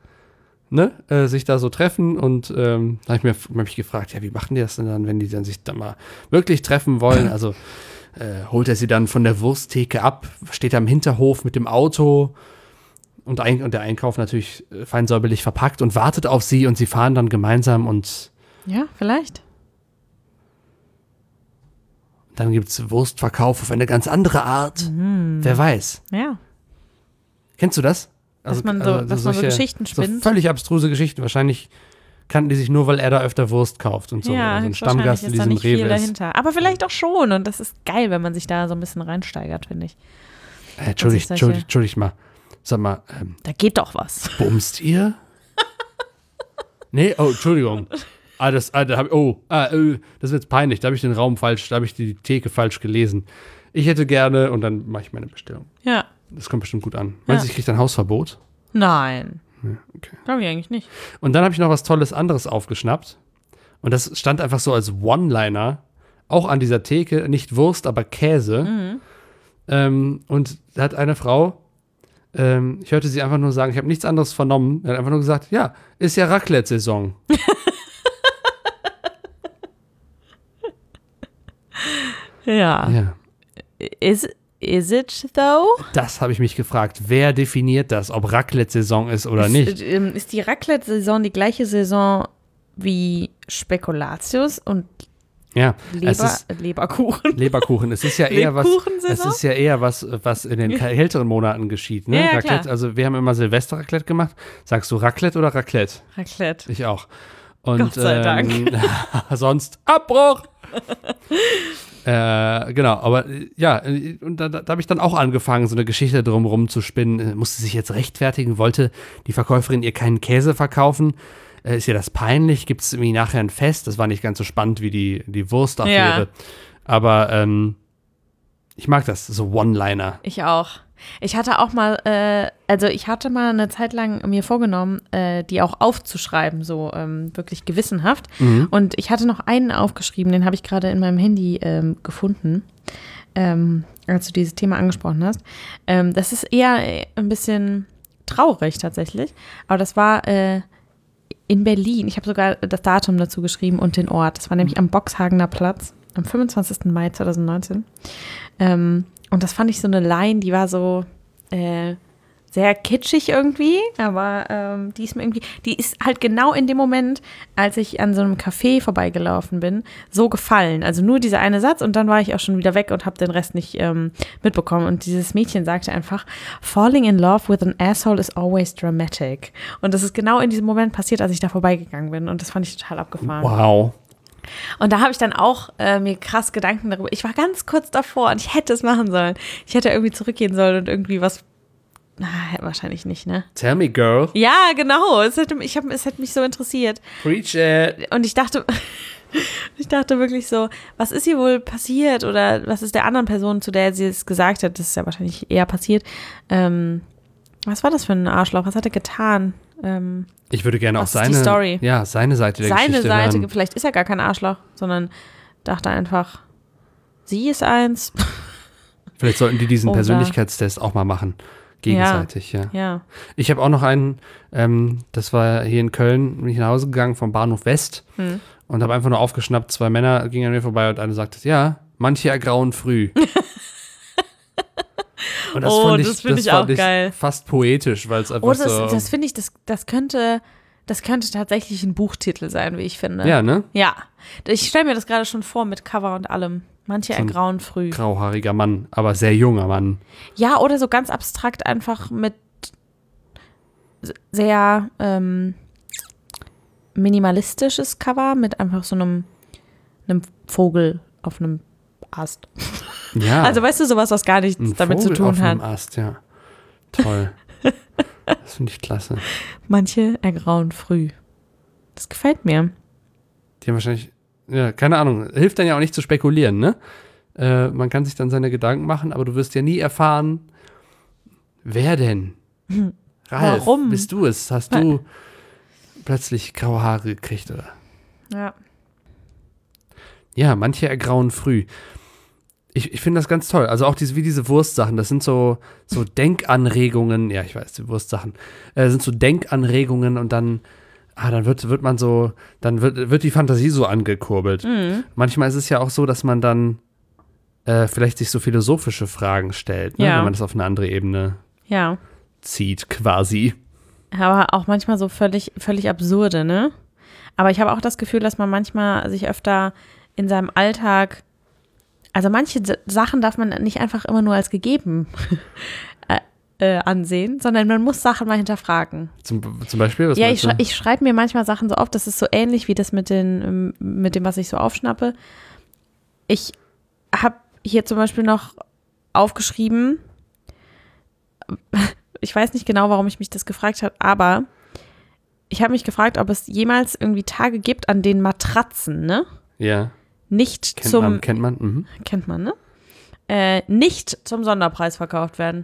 ne, äh, sich da so treffen und ähm, da habe ich mir hab mich gefragt, ja, wie machen die das denn dann, wenn die dann sich dann mal wirklich treffen wollen? Also äh, holt er sie dann von der Wursttheke ab, steht am Hinterhof mit dem Auto und, ein, und der Einkauf natürlich fein säuberlich verpackt und wartet auf sie und sie fahren dann gemeinsam und Ja, vielleicht. dann gibt es Wurstverkauf auf eine ganz andere Art. Mhm. Wer weiß. Ja. Kennst du das? Dass man so, dass man so Geschichten so spinnt. völlig abstruse Geschichten. Wahrscheinlich kannten die sich nur, weil er da öfter Wurst kauft und so. Ja, Oder so ein wahrscheinlich Stammgast in ist da diesem nicht viel Rewe ist. dahinter. Aber vielleicht auch schon. Und das ist geil, wenn man sich da so ein bisschen reinsteigert, finde ich. Äh, Entschuldigt, solche- entschuldigt, entschuldigt mal. Sag mal, ähm, Da geht doch was. bumst ihr? Nee, oh, Entschuldigung. Ah, das, ah, da hab, oh, ah, äh, das ist jetzt peinlich. Da habe ich den Raum falsch, da habe ich die Theke falsch gelesen. Ich hätte gerne, und dann mache ich meine Bestellung. Ja. Das kommt bestimmt gut an. Meinst du, Ja. ich kriege ein Hausverbot? Nein. Ja, okay. Glaube ich eigentlich nicht. Und dann habe ich noch was Tolles anderes aufgeschnappt. Und das stand einfach so als One-Liner, auch an dieser Theke, nicht Wurst, aber Käse. Mhm. Ähm, und da hat eine Frau, ähm, ich hörte sie einfach nur sagen, ich habe nichts anderes vernommen, er hat einfach nur gesagt, ja, ist ja Raclette-Saison. Ja. Ja, Is, is it though? das habe ich mich gefragt. Wer definiert das, ob Raclette-Saison ist oder nicht? Ist, ähm, ist die Raclette-Saison die gleiche Saison wie Spekulatius und Ja, es Leber, ist Leberkuchen? Leberkuchen. Es ist ja eher was, es Lebkuchensaison? ist ja eher was, was in den kälteren Monaten geschieht. Ne? Ja, ja, Raclette, klar. also wir haben immer Silvester-Raclette gemacht. Sagst du Raclette oder Raclette? Raclette. Ich auch. Und, Gott sei Dank. Ähm, sonst Abbruch. äh, genau, aber äh, ja, äh, und da, da habe ich dann auch angefangen, so eine Geschichte drumherum zu spinnen. Äh, musste sich jetzt rechtfertigen, wollte die Verkäuferin ihr keinen Käse verkaufen. Äh, ist ihr das peinlich? Gibt es irgendwie nachher ein Fest? Das war nicht ganz so spannend wie die, die Wurstaffäre. Ja. Aber ähm, ich mag das, so One-Liner. Ich auch. Ich hatte auch mal, äh, also ich hatte mal eine Zeit lang mir vorgenommen, äh, die auch aufzuschreiben, so ähm, wirklich gewissenhaft. Mhm. Und ich hatte noch einen aufgeschrieben, den habe ich gerade in meinem Handy ähm, gefunden, ähm, als du dieses Thema angesprochen hast. Ähm, das ist eher äh, ein bisschen traurig tatsächlich, aber das war äh, in Berlin. Ich habe sogar das Datum dazu geschrieben und den Ort. Das war nämlich am Boxhagener Platz am fünfundzwanzigsten Mai zweitausendneunzehn. Ähm, Und das fand ich so eine Line, die war so äh, sehr kitschig irgendwie, aber ähm, die ist mir irgendwie, die ist halt genau in dem Moment, als ich an so einem Café vorbeigelaufen bin, so gefallen. Also nur dieser eine Satz und dann war ich auch schon wieder weg und habe den Rest nicht ähm, mitbekommen. Und dieses Mädchen sagte einfach, falling in love with an asshole is always dramatic. Und das ist genau in diesem Moment passiert, als ich da vorbeigegangen bin. Und das fand ich total abgefahren. Wow. Und da habe ich dann auch äh, mir krass Gedanken darüber. Ich war ganz kurz davor und ich hätte es machen sollen. Ich hätte irgendwie zurückgehen sollen und irgendwie was. Na, wahrscheinlich nicht, ne? Tell me, girl. Ja, genau. Es hätte, ich hab, es hätte mich so interessiert. Preach it. Und ich dachte, ich dachte wirklich so, was ist hier wohl passiert? Oder was ist der anderen Person, zu der sie es gesagt hat? Das ist ja wahrscheinlich eher passiert. Ähm, was war das für ein Arschloch? Was hat er getan? Ähm, Ich würde gerne auch Was ist die seine, Story? ja, seine Seite der seine Geschichte Seite, hören. vielleicht ist er gar kein Arschloch, sondern dachte einfach, sie ist eins. Vielleicht sollten die diesen Oder- Persönlichkeitstest auch mal machen. Gegenseitig, ja. Ja. Ich habe auch noch einen, ähm, das war hier in Köln, bin ich nach Hause gegangen vom Bahnhof West Hm. und habe einfach nur aufgeschnappt, zwei Männer gingen an mir vorbei und eine sagte, ja, manche ergrauen früh. Und das Oh, fand ich, das finde ich fand auch geil. fast poetisch, weil es einfach Oh, das, so, das finde ich, das, das könnte, das könnte tatsächlich ein Buchtitel sein, wie ich finde. ja, ne? Ja. Ich stelle mir das gerade schon vor mit Cover und allem. Manche So ein ergrauen früh. Grauhaariger Mann, aber sehr junger Mann. Ja, oder so ganz abstrakt einfach mit sehr ähm, minimalistisches Cover mit einfach so einem, einem Vogel auf einem Ast. Ja, Also weißt du, sowas, was gar nichts ein damit Vogel zu tun auf hat. einem Ast, ja. Toll. Das finde ich klasse. Manche ergrauen früh. Das gefällt mir. Die haben wahrscheinlich, ja, keine Ahnung, hilft dann ja auch nicht zu spekulieren, ne? Äh, man kann sich dann seine Gedanken machen, aber du wirst ja nie erfahren, wer denn? Hm. Ralf, Warum? bist du es? Hast du plötzlich graue Haare gekriegt, oder? Ja. Ja, manche ergrauen früh. Ich, ich finde das ganz toll. Also auch diese, wie diese Wurstsachen, das sind so, so Denkanregungen, ja, ich weiß, die Wurstsachen, äh, sind so Denkanregungen und dann, ah, dann wird, wird man so, dann wird, wird die Fantasie so angekurbelt. Mhm. Manchmal ist es ja auch so, dass man dann äh, vielleicht sich so philosophische Fragen stellt, ne, Ja. wenn man das auf eine andere Ebene Ja. zieht quasi. Aber auch manchmal so völlig, völlig absurde, ne? Aber ich habe auch das Gefühl, dass man manchmal sich öfter in seinem Alltag, also manche Sachen darf man nicht einfach immer nur als gegeben äh, äh, ansehen, sondern man muss Sachen mal hinterfragen. Zum, zum Beispiel? Was ja, ich, du? ich schreibe mir manchmal Sachen so auf, das ist so ähnlich wie das mit, den, mit dem, was ich so aufschnappe. Ich habe hier zum Beispiel noch aufgeschrieben, ich weiß nicht genau, warum ich mich das gefragt habe, aber ich habe mich gefragt, ob es jemals irgendwie Tage gibt, an denen Matratzen, ne? Ja. Nicht kennt zum. Man, kennt man, mhm. Kennt man, ne? Äh, nicht zum Sonderpreis verkauft werden.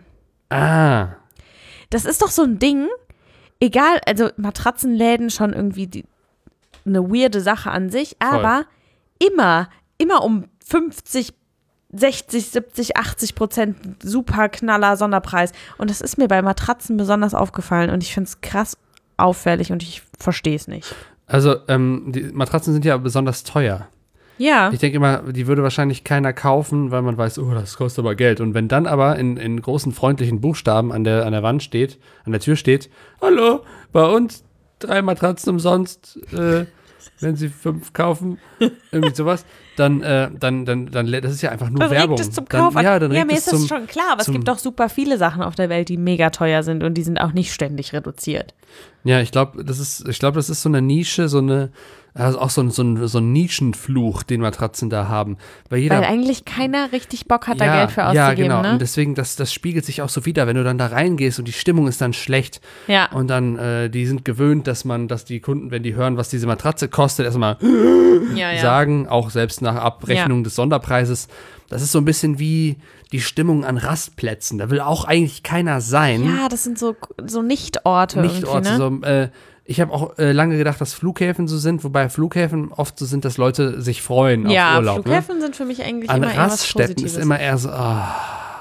Ah. Das ist doch so ein Ding, egal, also Matratzenläden schon irgendwie die, eine weirde Sache an sich, aber Voll. immer, immer um fünfzig, sechzig, siebzig, achtzig Prozent super Knaller Sonderpreis. Und das ist mir bei Matratzen besonders aufgefallen und ich finde es krass auffällig und ich verstehe es nicht. Also, ähm, die Matratzen sind ja besonders teuer. Ja. Ich denke immer, die würde wahrscheinlich keiner kaufen, weil man weiß, oh, das kostet aber Geld. Und wenn dann aber in, in großen freundlichen Buchstaben an der, an der Wand steht, an der Tür steht, hallo, bei uns drei Matratzen umsonst, äh, wenn Sie fünf kaufen, irgendwie sowas, dann, äh, dann, dann, dann, das ist ja einfach nur dann Werbung. Regt es zum Kauf dann, ja, dann ja, regt mir es ist das zum, schon klar, aber es zum, gibt auch super viele Sachen auf der Welt, die mega teuer sind und die sind auch nicht ständig reduziert. Ja, ich glaube, das ist, ich glaube, das ist so eine Nische, so eine, also auch so ein, so ein, so ein Nischenfluch, den Matratzen da haben. Weil, jeder, Weil eigentlich keiner richtig Bock hat, ja, da Geld für auszugeben, ja, genau. ne? Und deswegen, das, das spiegelt sich auch so wieder, wenn du dann da reingehst und die Stimmung ist dann schlecht. Ja. Und dann, äh, die sind gewöhnt, dass man, dass die Kunden, wenn die hören, was diese Matratze kostet, erstmal ja, ja. sagen, auch selbst nach Abrechnung ja. des Sonderpreises. Das ist so ein bisschen wie die Stimmung an Rastplätzen. Da will auch eigentlich keiner sein. Ja, das sind so, so Nichtorte. Nichtorte, ne? so, äh, ich habe auch äh, lange gedacht, dass Flughäfen so sind, wobei Flughäfen oft so sind, dass Leute sich freuen ja, auf Urlaub. Ja, Flughäfen ne? sind für mich eigentlich An immer eher was Raststätten Positives. ist immer eher so, ah,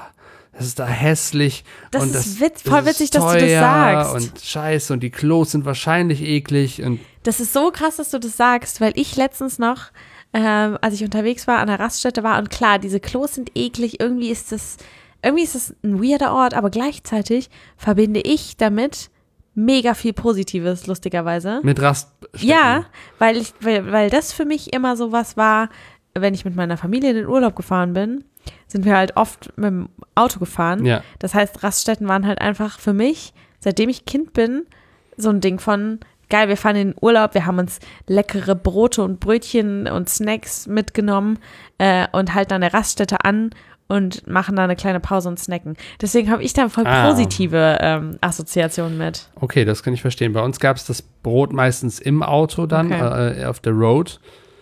das ist da hässlich. Das und ist das, witz, voll das witzig, ist dass du das teuer sagst. Und scheiße, und die Klos sind wahrscheinlich eklig. Und das ist so krass, dass du das sagst, weil ich letztens noch, ähm, als ich unterwegs war, an der Raststätte war und klar, diese Klos sind eklig, irgendwie ist das, irgendwie ist das ein weirder Ort, aber gleichzeitig verbinde ich damit mega viel Positives, lustigerweise. Mit Raststätten? Ja, weil, ich, weil, weil das für mich immer so was war, wenn ich mit meiner Familie in den Urlaub gefahren bin, sind wir halt oft mit dem Auto gefahren. Ja. Das heißt, Raststätten waren halt einfach für mich, seitdem ich Kind bin, so ein Ding von, geil, wir fahren in den Urlaub, wir haben uns leckere Brote und Brötchen und Snacks mitgenommen äh, und halten an der Raststätte an und machen da eine kleine Pause und snacken. Deswegen habe ich da voll Ah. positive ähm, Assoziationen mit. Okay, das kann ich verstehen. Bei uns gab es das Brot meistens im Auto dann, Okay. äh, auf der Road,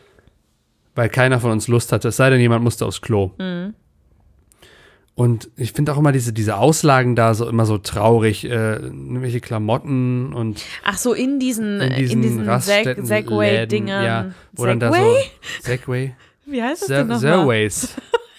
weil keiner von uns Lust hatte, es sei denn, jemand musste aufs Klo. Mhm. Und ich finde auch immer diese, diese Auslagen da so immer so traurig, äh, irgendwelche Klamotten und Ach so, in diesen, in diesen, in diesen Raststätten, Seg- Segway-Dingern. Ja, wo dann da so Segway? Segway? Wie heißt das Se- denn nochmal? Segways.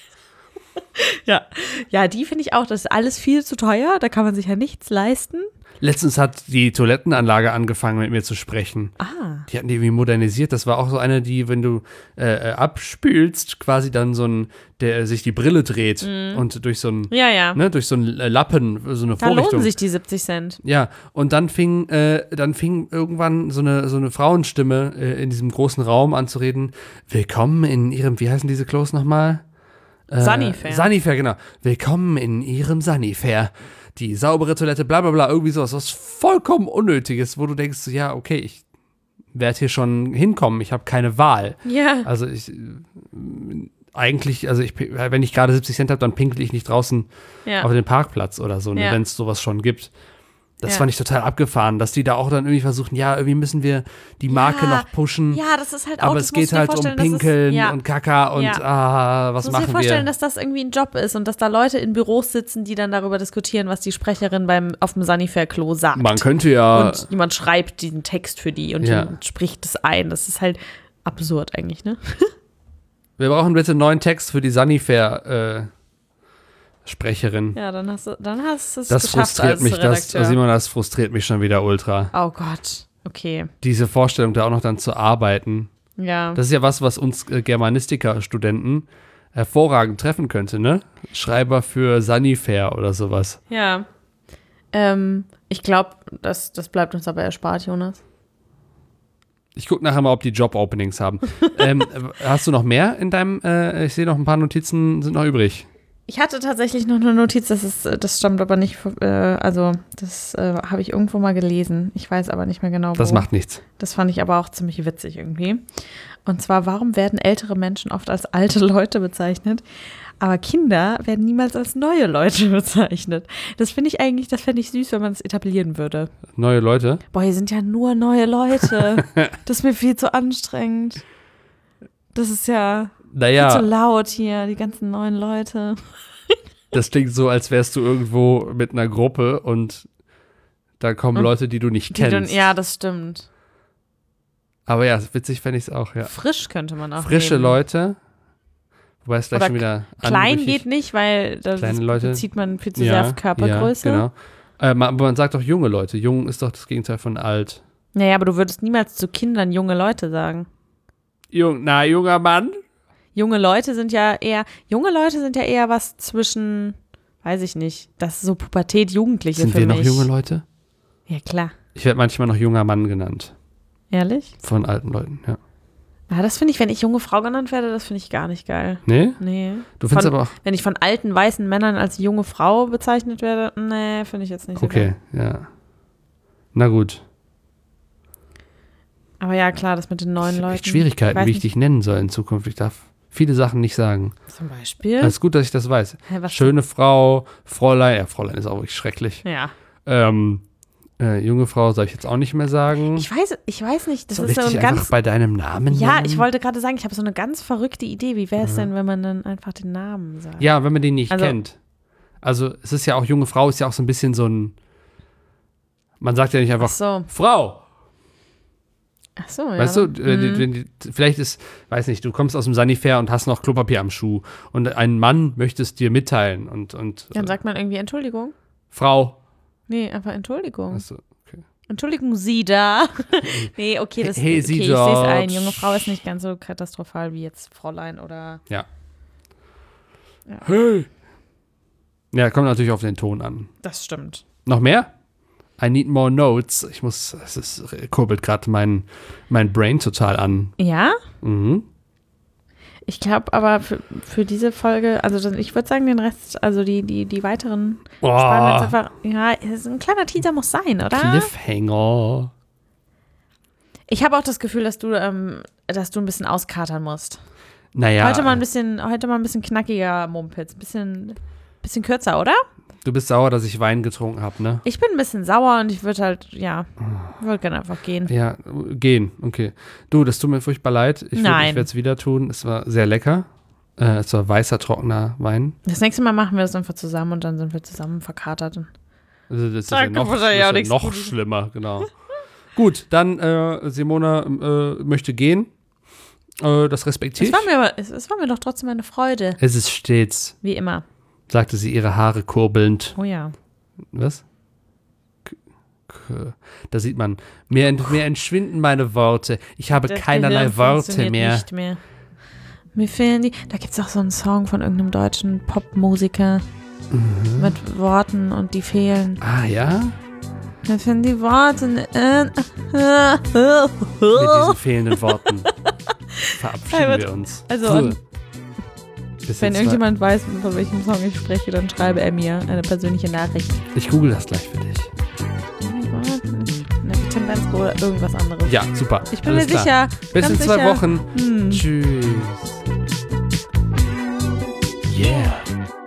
Ja. ja, die finde ich auch, das ist alles viel zu teuer, da kann man sich ja nichts leisten. Letztens hat die Toilettenanlage angefangen, mit mir zu sprechen. Ah. Die hatten die irgendwie modernisiert. Das war auch so eine, die, wenn du äh, äh, abspülst, quasi dann so ein, der sich die Brille dreht Mhm. und durch so ein, Ja, ja. ne, durch so ein Lappen, so eine Da Vorrichtung. lohnen sich die siebzig Cent. Ja, und dann fing, äh, dann fing irgendwann so eine, so eine Frauenstimme äh, in diesem großen Raum an zu reden. Willkommen in ihrem, wie heißen diese Klos nochmal? Äh, Sanifair. Sanifair, genau. Willkommen in ihrem Sanifair. Die saubere Toilette, bla bla bla, irgendwie sowas, was vollkommen Unnötiges, wo du denkst, so, ja, okay, ich werde hier schon hinkommen, ich habe keine Wahl. Ja. Also ich, äh, eigentlich, also ich, wenn ich gerade siebzig Cent habe, dann pinkel ich nicht draußen Ja. auf den Parkplatz oder so, ne, Ja. wenn es sowas schon gibt. Das Ja. fand ich total abgefahren, dass die da auch dann irgendwie versuchen, ja, irgendwie müssen wir die Marke Ja, noch pushen, Ja, das ist halt auch, aber das es musst geht du dir halt um vorstellen, dass Pinkeln es, ja. und Kaka und Ja. ah, was Du musst dir machen vorstellen, wir? dass das irgendwie ein Job ist und dass da Leute in Büros sitzen, die dann darüber diskutieren, was die Sprecherin beim auf dem Sanifair-Klo sagt. Man könnte ja, Und jemand schreibt diesen Text für die und Ja. jemand spricht es ein. Das ist halt absurd eigentlich, ne? wir brauchen bitte einen neuen Text für die Sanifair äh, Sprecherin. Ja, dann hast du, dann hast du es Das geschafft frustriert als mich, das, Redakteur. Simon, das frustriert mich schon wieder ultra. Oh Gott, okay. Diese Vorstellung, da auch noch dann zu arbeiten. Ja. Das ist ja was, was uns äh, Germanistika-Studenten hervorragend treffen könnte, ne? Schreiber für Sanifair oder sowas. Ja. Ähm, ich glaube, das, das bleibt uns aber erspart, Jonas. Ich gucke nachher mal, ob die Job-Openings haben. ähm, hast du noch mehr in deinem, äh, ich sehe noch ein paar Notizen sind noch übrig. Ich hatte tatsächlich noch eine Notiz, das ist, das stammt aber nicht, äh, also das äh, habe ich irgendwo mal gelesen. Ich weiß aber nicht mehr genau, wo. Das macht nichts. Das fand ich aber auch ziemlich witzig irgendwie. Und zwar, warum werden ältere Menschen oft als alte Leute bezeichnet, aber Kinder werden niemals als neue Leute bezeichnet? Das finde ich eigentlich, das fände ich süß, wenn man es etablieren würde. Neue Leute? Boah, hier sind ja nur neue Leute. Das ist mir viel zu anstrengend. Das ist ja Naja, viel zu laut hier, die ganzen neuen Leute. das klingt so, als wärst du irgendwo mit einer Gruppe und da kommen Und Leute, die du nicht Die kennst. du, ja, das stimmt. Aber ja, witzig fände ich es auch, ja. Frisch könnte man auch Frische nehmen. Leute. Wobei es gleich Oder schon wieder Klein anrüchig- geht nicht, weil das Kleine Leute. bezieht man viel zu sehr auf Körpergröße. Ja, genau. Äh, man, aber man sagt doch junge Leute. Jung ist doch das Gegenteil von alt. Naja, aber du würdest niemals zu Kindern junge Leute sagen. Jung, na, junger Mann? Junge Leute sind ja eher, junge Leute sind ja eher was zwischen, weiß ich nicht, das ist so Pubertät, Jugendliche Sind für wir mich. noch junge Leute? Ja, klar. Ich werde manchmal noch junger Mann genannt. Ehrlich? Von alten Leuten, ja. Ja, das finde ich, wenn ich junge Frau genannt werde, das finde ich gar nicht geil. Nee? Nee. Du findest Von- aber auch. Wenn ich von alten, weißen Männern als junge Frau bezeichnet werde, nee, finde ich jetzt nicht so Okay, geil. ja. Na gut. Aber ja, klar, das mit den neuen Ich habe Leuten. echt Schwierigkeiten, weiß wie ich nicht. dich nennen soll in Zukunft. Ich darf viele Sachen nicht sagen. Zum Beispiel? Es ist gut, dass ich das weiß. Hä, was Schöne Frau, Fräulein. Ja, Fräulein ist auch wirklich schrecklich. Ja. Ähm, äh, junge Frau soll ich jetzt auch nicht mehr sagen. Ich weiß, ich weiß nicht, das soll ist ich so dich ein einfach ganz. bei deinem Namen Ja, nennen? ich wollte gerade sagen, ich habe so eine ganz verrückte Idee. Wie wäre es denn, wenn man dann einfach den Namen sagt? Ja, wenn man den nicht Also- kennt. Also es ist ja auch, junge Frau ist ja auch so ein bisschen so ein, man sagt ja nicht Ach einfach, so. Frau. Ach so, ja. Weißt du, äh, die, Mhm. wenn die, vielleicht ist, weiß nicht, du kommst aus dem Sanifair und hast noch Klopapier am Schuh und ein Mann möchte es dir mitteilen und, und Dann äh, sagt man irgendwie Entschuldigung. Frau. Nee, einfach Entschuldigung. Achso, okay. Entschuldigung, Sie da. Nee, okay, das Hey, okay, Sie ich sehe es dort. ein. Junge Frau ist nicht ganz so katastrophal wie jetzt Fräulein oder. Ja. Ja. Hey. Ja, kommt natürlich auf den Ton an. Das stimmt. Noch mehr? I need more notes. Ich muss, es ist, kurbelt gerade mein, mein Brain total an. Ja? Mhm. Ich glaube aber für, für diese Folge, also dann- ich würde sagen, den Rest, also die, die, die weiteren sparen wir jetzt Oh, einfach. Ja, es ist ein kleiner Teaser muss sein, oder? Cliffhanger. Ich habe auch das Gefühl, dass du, ähm, dass du ein bisschen auskatern musst. Naja, Heute mal ein bisschen, heute mal ein bisschen knackiger Mumpitz, ein bisschen, bisschen kürzer, oder? du bist sauer, dass ich Wein getrunken habe, ne? Ich bin ein bisschen sauer und ich würde halt, ja, würde gerne einfach gehen. Ja, gehen, okay. Du, das tut mir furchtbar leid. Ich, würd- Nein. ich werde es wieder tun. Es war sehr lecker. Äh, es war weißer, trockener Wein. Das nächste Mal machen wir das einfach zusammen und dann sind wir zusammen verkatert. Also das ist Danke, ja noch, Mutter, das ja, ist nichts ja noch Gutes. schlimmer, genau. Gut, dann äh, Simona äh, möchte gehen. Äh, das respektiere Es ich. war, mir, es, es war mir doch trotzdem eine Freude, Es ist stets, wie immer. sagte sie, ihre Haare kurbelnd. Oh ja. Was? K K da sieht man, mir, ent mir entschwinden meine Worte. Ich habe Das keinerlei Gehirn Worte funktioniert mehr. Nicht mehr. Mir fehlen die. Da gibt es auch so einen Song von irgendeinem deutschen Popmusiker Mhm. mit Worten und die fehlen. Ah ja? Mir fehlen die Worte. Äh, Mit diesen fehlenden Worten verabschieden Ja, wir uns. also, Puh. an- Bis Wenn jetzt irgendjemand weiß, von welchem Song ich spreche, dann schreibe er mir eine persönliche Nachricht. mal- Ich google das gleich für dich. Ne, Tim Bensko oder irgendwas anderes. Ja, super. Ich bin Alles mir klar. sicher. Bis ganz in zwei sicher. Wochen. Hm. Tschüss. Yeah.